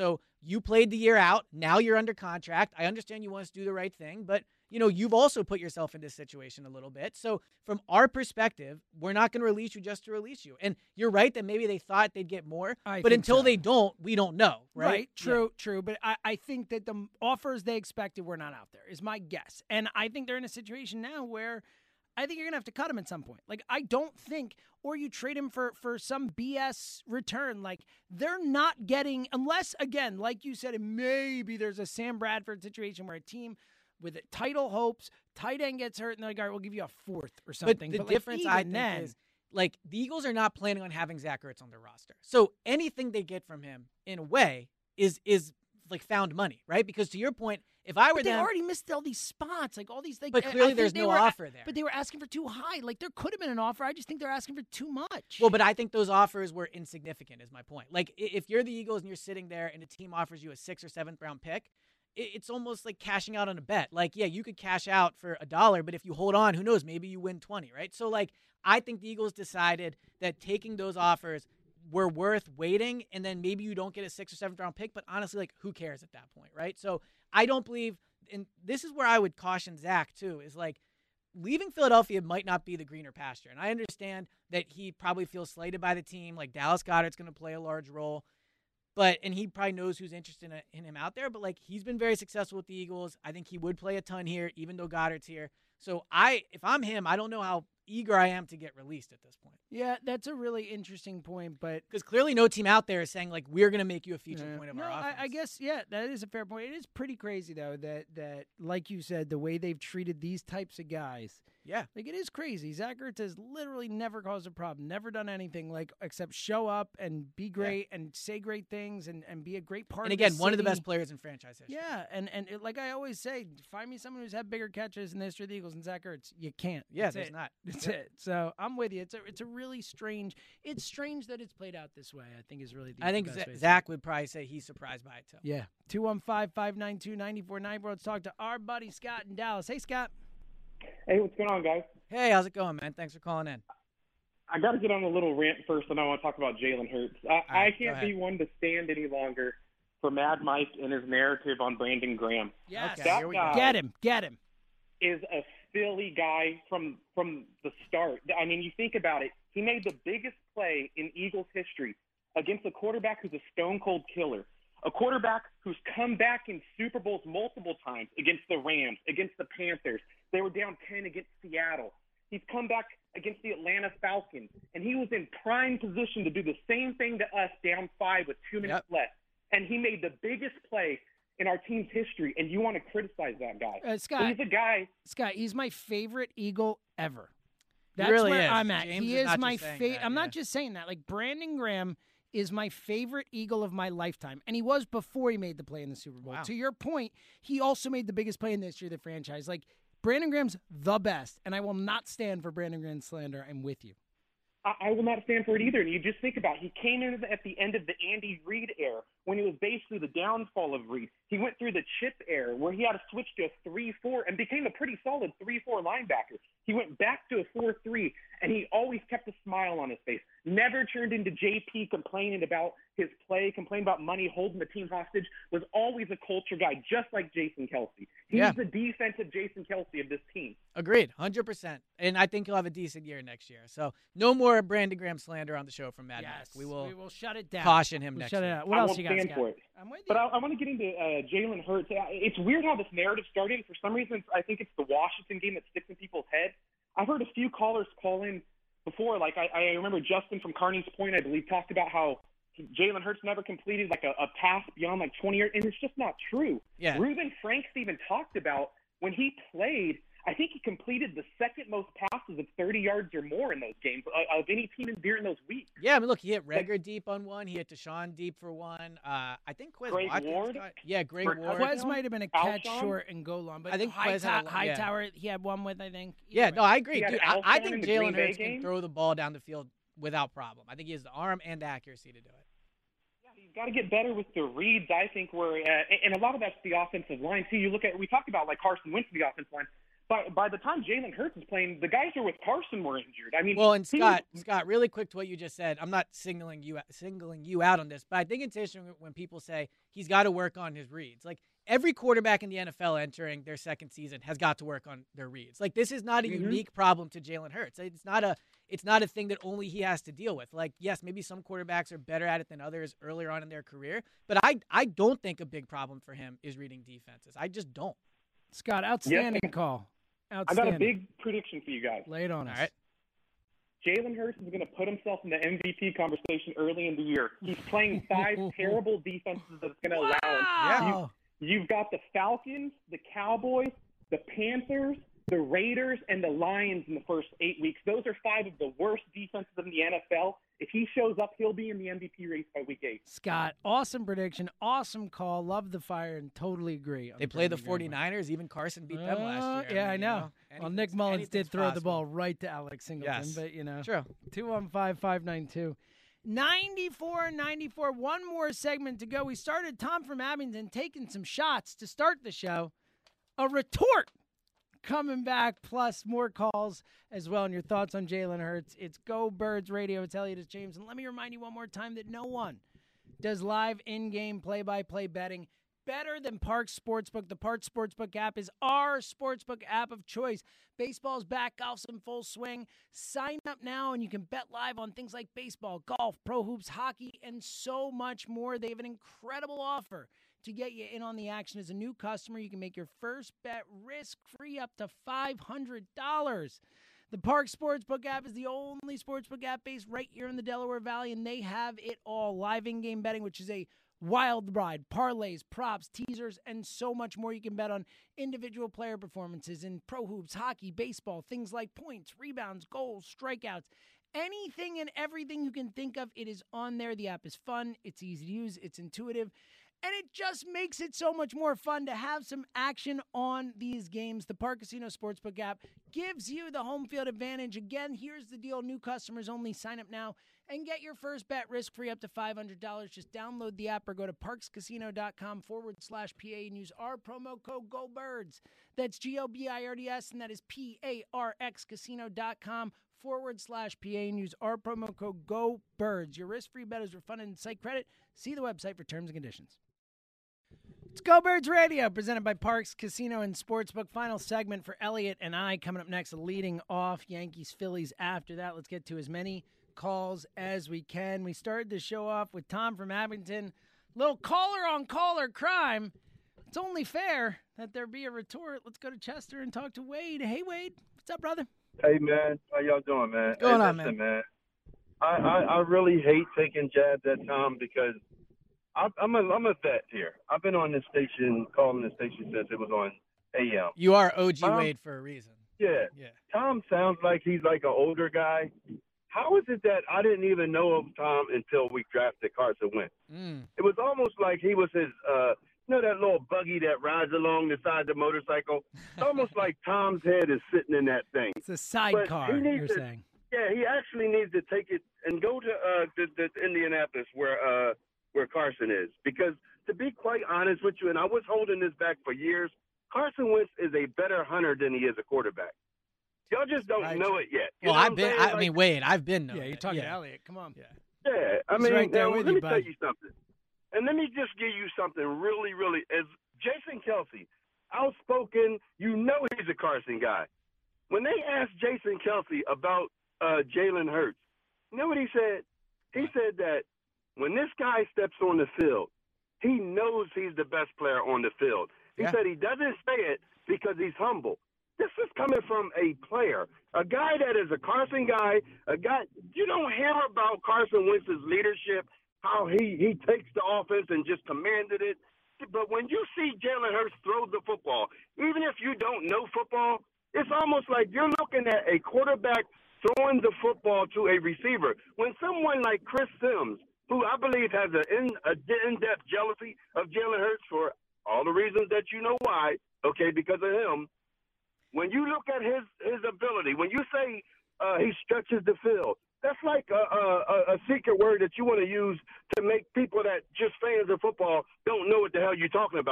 you played the year out. Now you're under contract. I understand you want to do the right thing, but you've also put yourself in this situation a little bit. So from our perspective, we're not going to release you just to release you. And you're right that maybe they thought they'd get more, but until they don't, we don't know, right? True. But I think that the offers they expected were not out there, is my guess. And I think they're in a situation now where I think you're going to have to cut him at some point. Like, I don't think, or you trade him for some BS return. Like, they're not getting, unless, again, like you said, maybe there's a Sam Bradford situation where a team with title hopes, tight end gets hurt, and they're like, all right, we'll give you a fourth or something. But the difference, I think, is, like, the Eagles are not planning on having Zach Ertz on their roster. So anything they get from him, in a way, is like found money, right? Because to your point, if I were them, they already missed all these spots, like all these. Like, but clearly, there's no offer there. But they were asking for too high. Like, there could have been an offer. I just think they're asking for too much. Well, but I think those offers were insignificant. Is my point. Like, if you're the Eagles and you're sitting there and a team offers you a 6th or 7th round pick, it's almost like cashing out on a bet. Like, yeah, you could cash out for $1, but if you hold on, who knows? Maybe you win 20, right? So, like, I think the Eagles decided that taking those offers were worth waiting, and then maybe you don't get a 6th or 7th round pick, but honestly, like, who cares at that point, right? So I don't believe, and this is where I would caution Zach too, is like, leaving Philadelphia might not be the greener pasture. And I understand that he probably feels slighted by the team, like Dallas Goedert's going to play a large role, and he probably knows who's interested in him out there, but like, he's been very successful with the Eagles. I think he would play a ton here, even though Goedert's here. So if I'm him, I don't know how eager I am to get released at this point. Yeah, that's a really interesting point, but because clearly no team out there is saying, like, we're going to make you a feature point of our offense. I guess, yeah, that is a fair point. It is pretty crazy, though, that like you said, the way they've treated these types of guys. Yeah. Like, it is crazy. Zach Ertz has literally never caused a problem, never done anything, like, except show up and be great and say great things and be a great part of the city. And again, one of the best players in franchise history. Yeah, and like I always say, find me someone who's had bigger catches in the history of the Eagles than Zach Ertz. You can't. Yeah, there's not. That's it. So I'm with you. It's a really strange. It's strange that it's played out this way. I think is really the. I think best Zach would probably say he's surprised by it too. Yeah. 215-592-9494. Let's talk to our buddy Scott in Dallas. Hey, Scott. Hey, what's going on, guys? Hey, how's it going, man? Thanks for calling in. I got to get on a little rant first, and I want to talk about Jalen Hurts. I can't be one to stand any longer for Mad Mike and his narrative on Brandon Graham. Yes. Okay, that guy Get him. Is a Philly guy from the start. I mean, you think about it. He made the biggest play in Eagles history against a quarterback who's a stone-cold killer, a quarterback who's come back in Super Bowls multiple times against the Rams, against the Panthers. They were down 10 against Seattle. He's come back against the Atlanta Falcons, and he was in prime position to do the same thing to us down 5 with 2 minutes left. And he made the biggest play in our team's history, and you want to criticize that guy. Scott, he's a guy. Scott, he's my favorite Eagle ever. That's really where is. I'm at. James he is is not my just saying favorite. that, I'm not just saying that. Like, Brandon Graham is my favorite Eagle of my lifetime, and he was before he made the play in the Super Bowl. Wow. To your point, he also made the biggest play in the history of the franchise. Like, Brandon Graham's the best, and I will not stand for Brandon Graham slander. I'm with you. I will not stand for it either. And you just think about it. He came in at the end of the Andy Reid era when it was basically the downfall of Reid. He went through the Chip era where he had to switch to a 3-4 and became a pretty solid 3-4 linebacker. He went back to a 4-3, and he always kept a smile on his face. Never turned into JP complaining about his play, complaining about money, holding the team hostage. Was always a culture guy, just like Jason Kelce. He's the defensive Jason Kelce of this team. Agreed, 100%. And I think he'll have a decent year next year. So no more Brandon Graham slander on the show from Mad Mike. We will shut it down. Caution him next shut year. It out. What else you got, stand Scott? for it. I'm with you. But I want to get into Jalen Hurts. It's weird how this narrative started. For some reason, I think it's the Washington game that sticks in people's head. I've heard a few callers call in before. Like, I remember Justin from Carney's Point, I believe, talked about how Jalen Hurts never completed like a pass beyond like 20 yards, and it's just not true. Yeah. Reuben Franks even talked about when he played, I think he completed the second most passes of 30 yards or more in those games of any team during those weeks. Yeah, I mean, look, he hit Reagor deep on one. He hit Deshaun deep for one. I think Quez Greg Watkins Ward? Greg Ward. Quez might have been a catch Alshon? short and goal long, but I think Quez had Hightower, he had one with, I think. Yeah, no, I agree. He had Dude, Alshon I in think the Jalen Green Bay Hurts can game? throw the ball down the field without problem. I think he has the arm and the accuracy to do it. He's got to get better with the reads, I think, and a lot of that's the offensive line, too. We talked about, like, Carson Wentz, the offensive line, by the time Jalen Hurts is playing, the guys who were with Carson were injured. I mean, well, and Scott, really quick to what you just said. I'm not singling you out on this, but I think it's interesting when people say he's got to work on his reads. Like, every quarterback in the NFL entering their second season has got to work on their reads. Like, this is not a unique problem to Jalen Hurts. It's not a thing that only he has to deal with. Like, yes, maybe some quarterbacks are better at it than others earlier on in their career, but I don't think a big problem for him is reading defenses. I just don't. Scott, outstanding call. I got a big prediction for you guys. Lay it on us. All right. Jalen Hurts is going to put himself in the MVP conversation early in the year. He's playing 5 terrible defenses that's going to allow him. Yeah. You've got the Falcons, the Cowboys, the Panthers, the Raiders, and the Lions in the first 8 weeks. Those are 5 of the worst defenses in the NFL. If he shows up, he'll be in the MVP race by week 8. Scott, awesome prediction, awesome call. Love the fire and totally agree. They play the 49ers. Even Carson beat them last year. Yeah, I know. Well, Nick Mullins did throw the ball right to Alex Singleton, Yes. but, you know. True. 215-592. 94-94. One more segment to go. We started Tom from Abington taking some shots to start the show. A retort coming back, plus more calls as well, and your thoughts on Jalen Hurts. It's Go Birds Radio. It's Elliot, it's James. And let me remind you one more time that no one does live in-game play-by-play betting better than Parx Sportsbook. The Parx Sportsbook app is our sportsbook app of choice. Baseball's back, golf's in full swing. Sign up now and you can bet live on things like baseball, golf, pro hoops, hockey, and so much more. They have an incredible offer to get you in on the action. As a new customer, you can make your first bet risk-free up to $500. The Parx Sportsbook app is the only sportsbook app based right here in the Delaware Valley, and they have it all. Live in-game betting, which is a wild ride, parlays, props, teasers, and so much more. You can bet on individual player performances in pro hoops, hockey, baseball, things like points, rebounds, goals, strikeouts, anything and everything you can think of. It is on there. The app is fun. It's easy to use. It's intuitive. And it just makes it so much more fun to have some action on these games. The Park Casino Sportsbook app gives you the home field advantage. Again, here's the deal. New customers only. Sign up now and get your first bet risk-free up to $500. Just download the app or go to parxcasino.com/PA and use our promo code GOBIRDS. That's GOBIRDS, and that is PARXcasino.com/PA and use our promo code GOBIRDS. Your risk-free bet is refunded in site credit. See the website for terms and conditions. It's Go Birds Radio, presented by Parx Casino and Sportsbook. Final segment for Elliot and I coming up next, leading off Yankees-Phillies. After that, let's get to as many calls as we can. We started the show off with Tom from Abington. Little caller-on-caller crime. It's only fair that there be a retort. Let's go to Chester and talk to Wade. Hey, Wade. What's up, brother? Hey, man. How y'all doing, man? What's going on, listen, man? I really hate taking jabs at Tom because I'm a vet here. I've been on this station, calling this station since it was on AM. You are OG Wade for a reason. Yeah. Tom sounds like he's like an older guy. How is it that I didn't even know of Tom until we drafted Carson Wentz? It was almost like he was his, that little buggy that rides along the side of the motorcycle? It's almost like Tom's head is sitting in that thing. It's a sidecar, you're saying. Yeah, he actually needs to take it and go to Indianapolis where Carson is. Because to be quite honest with you, and I was holding this back for years, Carson Wentz is a better hunter than he is a quarterback. Y'all just don't know it yet. Well, I've been. Wade, I've been. Yeah, you're talking to Elliot. Come on. Yeah, I He's mean, right there now, with let you, me bud. tell you something. And let me just give you something really, really. As Jason Kelsey, outspoken, you know he's a Carson guy. When they asked Jason Kelsey about Jalen Hurts, you know what he said? He said that when this guy steps on the field, he knows he's the best player on the field. He said he doesn't say it because he's humble. This is coming from a player, a guy that is a Carson guy, a guy. You don't hear about Carson Wentz's leadership, how he takes the offense and just commanded it. But when you see Jalen Hurts throw the football, even if you don't know football, it's almost like you're looking at a quarterback throwing the football to a receiver. When someone like Chris Sims, who I believe has an in-depth jealousy of Jalen Hurts for all the reasons that you know why, because of him, when you look at his ability, when you say he stretches the field, that's like a secret word that you want to use to make people that just fans of football don't know what the hell you're talking about.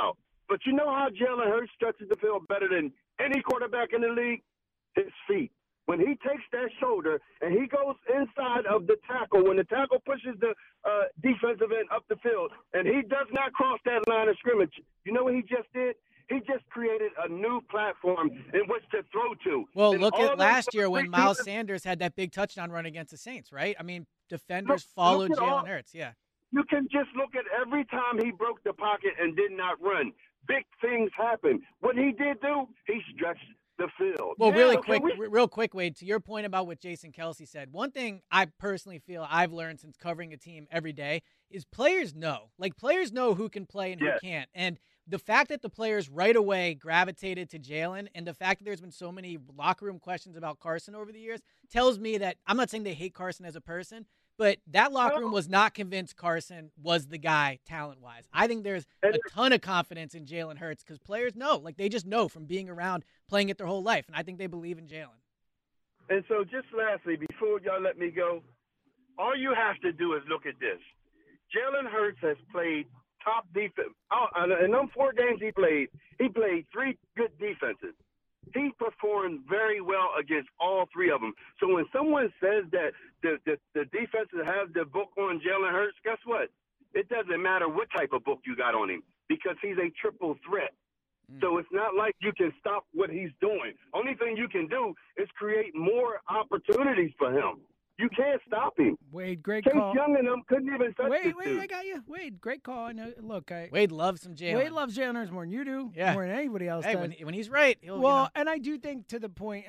But you know how Jalen Hurts stretches the field better than any quarterback in the league? His feet. When he takes that shoulder and he goes inside of the tackle, when the tackle pushes the defensive end up the field, and he does not cross that line of scrimmage, you know what he just did? He just created a new platform in which to throw to. Well, And look all at those last year when three Miles pieces- Sanders had that big touchdown run against the Saints, right? I mean, defenders Look followed at all- Jalen Hurts. Yeah. You can just look at every time he broke the pocket and did not run. Big things happen. What he did do, he stretched the field. Well, really So can quick, we- real quick, Wade, to your point about what Jason Kelce said, one thing I personally feel I've learned since covering a team every day is players know. Like, players know who can play and who Yes. can't. And the fact that the players right away gravitated to Jalen and the fact that there's been so many locker room questions about Carson over the years tells me that I'm not saying they hate Carson as a person, but that locker room was not convinced Carson was the guy talent-wise. I think there's a ton of confidence in Jalen Hurts because players know. Like, they just know from being around, playing it their whole life. And I think they believe in Jalen. And so just lastly, before y'all let me go, all you have to do is look at this. Jalen Hurts has played top defense. In them 4 games he played 3 good defenses. He performed very well against all 3 of them. So when someone says that the defenses have the book on Jalen Hurts, guess what? It doesn't matter what type of book you got on him because he's a triple threat. So it's not like you can stop what he's doing. Only thing you can do is create more opportunities for him. You can't stop him. Wade, great Chase call. Young and them couldn't even touch this Wade, dude. I got you. Wade, great call. I know. Look, Wade loves some Jalen. Wade loves Jalen Hurts more than you do. Yeah. More than anybody else Hey, does. when he's right, he'll, Well, and I do think to the point,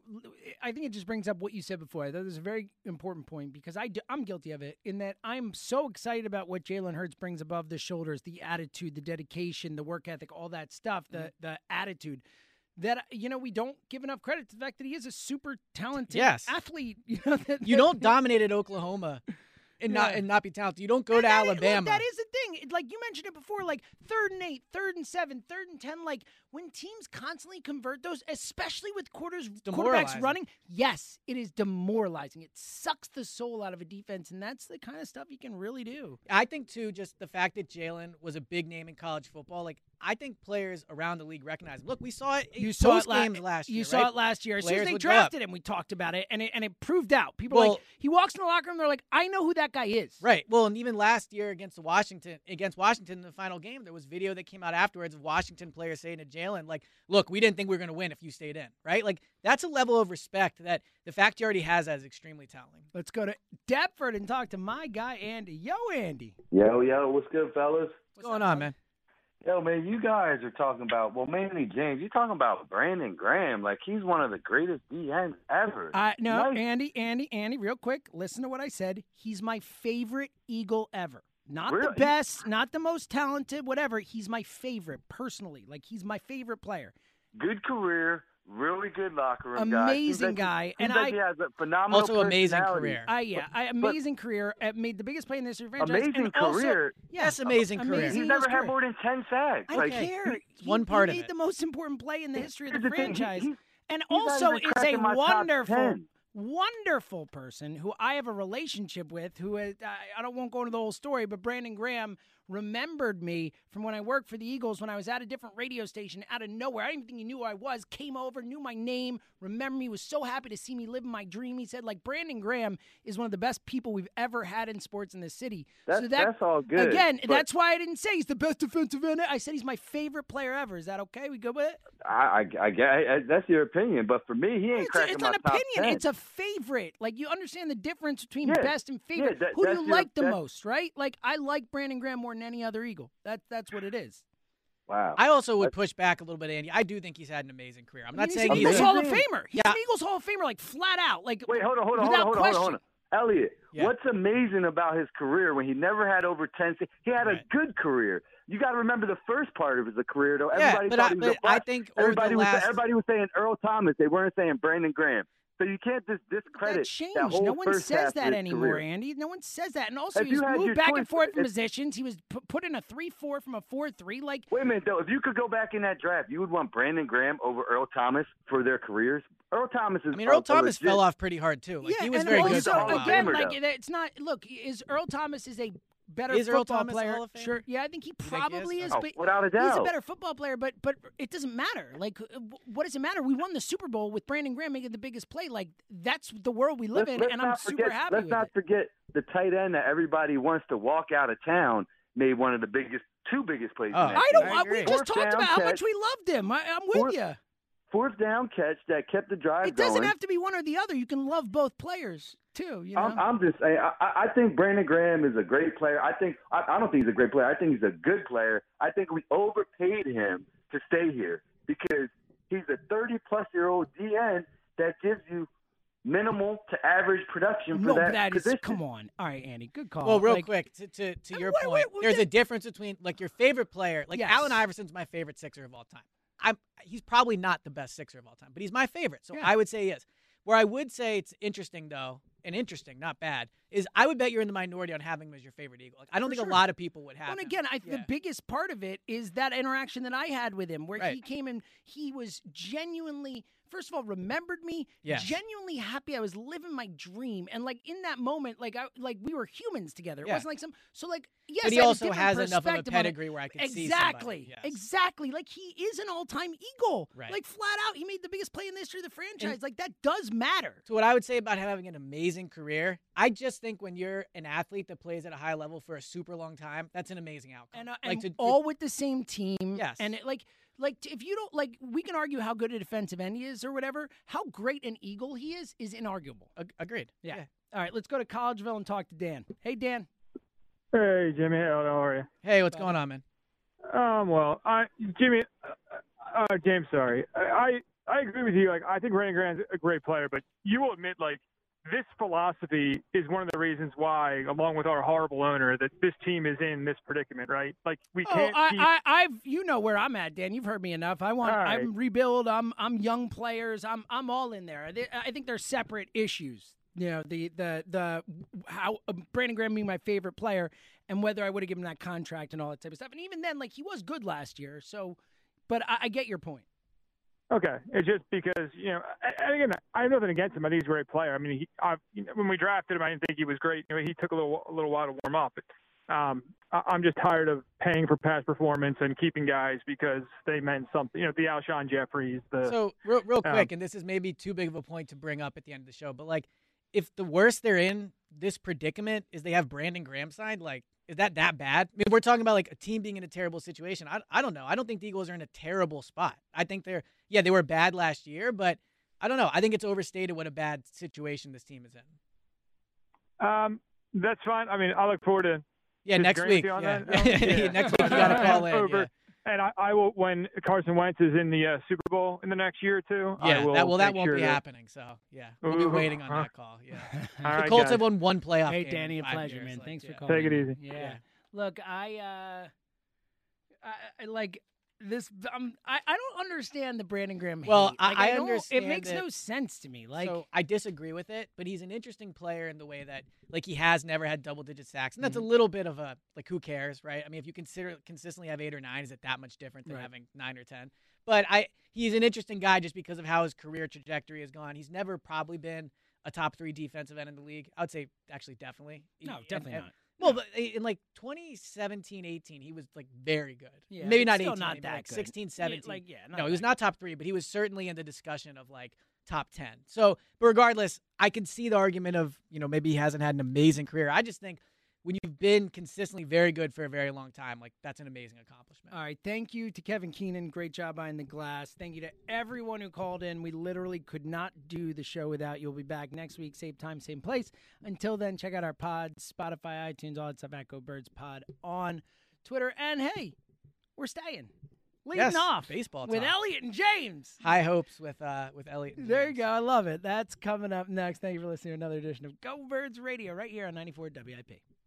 I think it just brings up what you said before. That is a very important point because I'm guilty of it in that I'm so excited about what Jalen Hurts brings above the shoulders, the attitude, the dedication, the work ethic, all that stuff, the attitude, that, we don't give enough credit to the fact that he is a super talented athlete. You don't dominate at Oklahoma and not be talented. You don't go to Alabama. That is the thing. Like you mentioned it before, like 3rd and 8, 3rd and 7, 3rd and 10. Like when teams constantly convert those, especially with quarterbacks running, yes, it is demoralizing. It sucks the soul out of a defense, and that's the kind of stuff you can really do. I think too, just the fact that Jalen was a big name in college football, like I think players around the league recognize him. Look, we saw it in games last year. You saw it last year. As soon as they Players drafted him, we talked about it, and it proved out. People were like, he walks in the locker room, they're like, I know who that guy is. Right. Well, and even last year against Washington in the final game, there was video that came out afterwards of Washington players saying to Jalen, like, look, we didn't think we were going to win if you stayed in, right? Like, that's a level of respect that the fact he already has that is extremely telling. Let's go to Deptford and talk to my guy, Andy. Yo, Andy. Yo, what's good, fellas? What's going on, man? Yo, man, you guys are talking about, well, mainly James, you're talking about Brandon Graham. Like, he's one of the greatest DNs ever. No, Andy, real quick, listen to what I said. He's my favorite Eagle ever. Not the best, not the most talented, whatever. He's my favorite, personally. Like, he's my favorite player. Good career, really good locker room amazing guy. And he has a phenomenal also amazing career. Amazing career. Made the biggest play in the history of the franchise. Amazing career. Yes, amazing career. He's never had more than 10 sacks. I don't care. One part of it. He made the most important play in the history of the Here's the thing, franchise. And he's also not even is a cracking my top 10. wonderful person who I have a relationship with, who I won't go into the whole story, but Brandon Graham remembered me from when I worked for the Eagles when I was at a different radio station out of nowhere. I didn't even think he knew who I was, came over, knew my name, remembered me, was so happy to see me living my dream. He said, like, Brandon Graham is one of the best people we've ever had in sports in this city. That's all good. Again, that's why I didn't say he's the best defensive end. I said he's my favorite player ever. Is that okay? We good with it? I that's your opinion, but for me, he ain't cracking my top 10. It's an opinion. It's a favorite. Like, you understand the difference between best and favorite. Yeah, Who do you like the most, right? Like, I like Brandon Graham more than any other Eagle. That's what it is. Wow. I also would push back a little bit, Andy. I do think he's had an amazing career. I'm not saying he's an Eagles Hall of Famer. He's an Eagles Hall of Famer, like, flat out. Like, wait, hold on. Elliot, what's amazing about his career when he never had over 10? He had a good career. You got to remember the first part of his career, though. Everybody thought he was a bust. I think everybody was saying Earl Thomas. They weren't saying Brandon Graham. So you can't just discredit that changed. that whole No one first half says of that his anymore, career. Andy. No one says that. And also, If he was you had moved your back choice- and forth from positions. He was put in a 3-4 from a 4-3. Like, wait a minute, though. If you could go back in that draft, you would want Brandon Graham over Earl Thomas for their careers. Earl Thomas is. I mean, Earl Thomas fell off pretty hard too. Like, he was and very also, good. again, like, it's not. Look, Earl Thomas is a better Is Earl football Thomas a player. Hall of Fame? Sure, yeah, I think he probably is. Oh, But without a he's doubt. a better football player. But it doesn't matter. Like, what does it matter? We won the Super Bowl with Brandon Graham making the biggest play. Like, that's the world we live in, and I'm super happy Let's with not it. forget the tight end that everybody wants to walk out of town made one of the two biggest plays. Oh, in that I game. don't. We just talked about how much we loved him. I'm with you. Fourth down catch that kept the drive It doesn't going. have to be one or the other. You can love both players too. You know. I'm just saying. I think Brandon Graham is a great player. I don't think he's a great player. I think he's a good player. I think we overpaid him to stay here because he's a 30-plus-year-old DN that gives you minimal to average production for No, that is. position. Come on. All right, Andy. Good call. Well, real Like, quick, to your point, there's a difference between like your favorite player. Like Yes. Allen Iverson's my favorite Sixer of all time. He's probably not the best Sixer of all time, but he's my favorite. So I would say he is. Where I would say it's interesting, though, and interesting, not bad, is I would bet you're in the minority on having him as your favorite Eagle. Like, I don't think a lot of people would have Well, and him. again, the biggest part of it is that interaction that I had with him, where he came in, he was genuinely, first of all, remembered me, Yes. genuinely happy I was living my dream, and like in that moment, like we were humans together. It Yeah. wasn't like so like yes, But he I had a also different has enough of a perspective on it. pedigree where I could see exactly, somebody. Yes. exactly. Like he is an all-time Eagle, Right. like flat out. He made the biggest play in the history of the franchise. Like that does matter. So what I would say about having an amazing career, I just think when you're an athlete that plays at a high level for a super long time, that's an amazing outcome. And all with the same team. Yes. And it, like if you don't like, we can argue how good a defensive end he is or whatever. How great an Eagle he is inarguable. Agreed. Yeah. All right, let's go to Collegeville and talk to Dan. Hey, Dan. Hey, Jimmy. How are you? Hey, what's going on, man? Well, Jimmy, James, sorry. I agree with you. Like, I think Brandon Graham's a great player, but you will admit, like, this philosophy is one of the reasons why, along with our horrible owner, that this team is in this predicament, right? Like, we can't. I've you know where I'm at, Dan. You've heard me enough. I'm rebuild. I'm young players. I'm all in there. I think they're separate issues. You know, the how Brandon Graham being my favorite player and whether I would have given that contract and all that type of stuff. And even then, like, he was good last year. So, but I get your point. Okay, it's just because, you know, and again, I have nothing against him. I think he's a great player. I mean, when we drafted him, I didn't think he was great. You know, he took a little while to warm up. But, I'm just tired of paying for past performance and keeping guys because they meant something. You know, the Alshon Jeffries. So real quick, and this is maybe too big of a point to bring up at the end of the show, but like, if the worst they're in this predicament is they have Brandon Graham signed, like, is that bad? I mean, we're talking about like a team being in a terrible situation. I don't know. I don't think the Eagles are in a terrible spot. I think they were bad last year, but I don't know. I think it's overstated what a bad situation this team is in. That's fine. I mean, I look forward to next week. You on Yeah. that. Next week you got to call in. Yeah. And I will, when Carson Wentz is in the Super Bowl in the next year or two. Yeah, that won't sure be happening. So yeah, we'll be waiting on that call. Yeah, All the Colts guys. have won one playoff Hey, game. Danny, in a 5 pleasure, years. man. Like, Thanks for yeah. calling. Take it easy. Yeah. Look, I like this. I don't understand the Brandon Graham hate. Well, Like, I don't- understand it makes it. no sense to me. Like, So I disagree with it, but he's an interesting player in the way that, like, he has never had double-digit sacks, and that's Mm-hmm. a little bit of a, like, who cares, right? I mean, if you consistently have 8 or 9, is it that much different than Right. having 9 or 10? But he's an interesting guy just because of how his career trajectory has gone. He's never probably been a top 3 defensive end in the league. I would say, actually, definitely. No, definitely not. Well, but in like 2017-18, he was like very good. Yeah, Maybe but not still 18, not maybe that like good. 16, Yeah, 17. not No, he was that not top 3, but he was certainly in the discussion of like top 10. So, but regardless, I can see the argument of, you know, maybe he hasn't had an amazing career. I just think when you've been consistently very good for a very long time, like that's an amazing accomplishment. all right, thank you to Kevin Keenan. Great job behind the glass. Thank you to everyone who called in. We literally could not do the show without you. We'll be back next week, same time, same place. Until then, check out our pods, Spotify, iTunes, all that stuff at Go Birds Pod on Twitter. And hey, we're staying. Leading Yes, off baseball with talk. Elliot and James. High hopes with Elliot. and There James. you go. I love it. That's coming up next. Thank you for listening to another edition of Go Birds Radio right here on 94 WIP.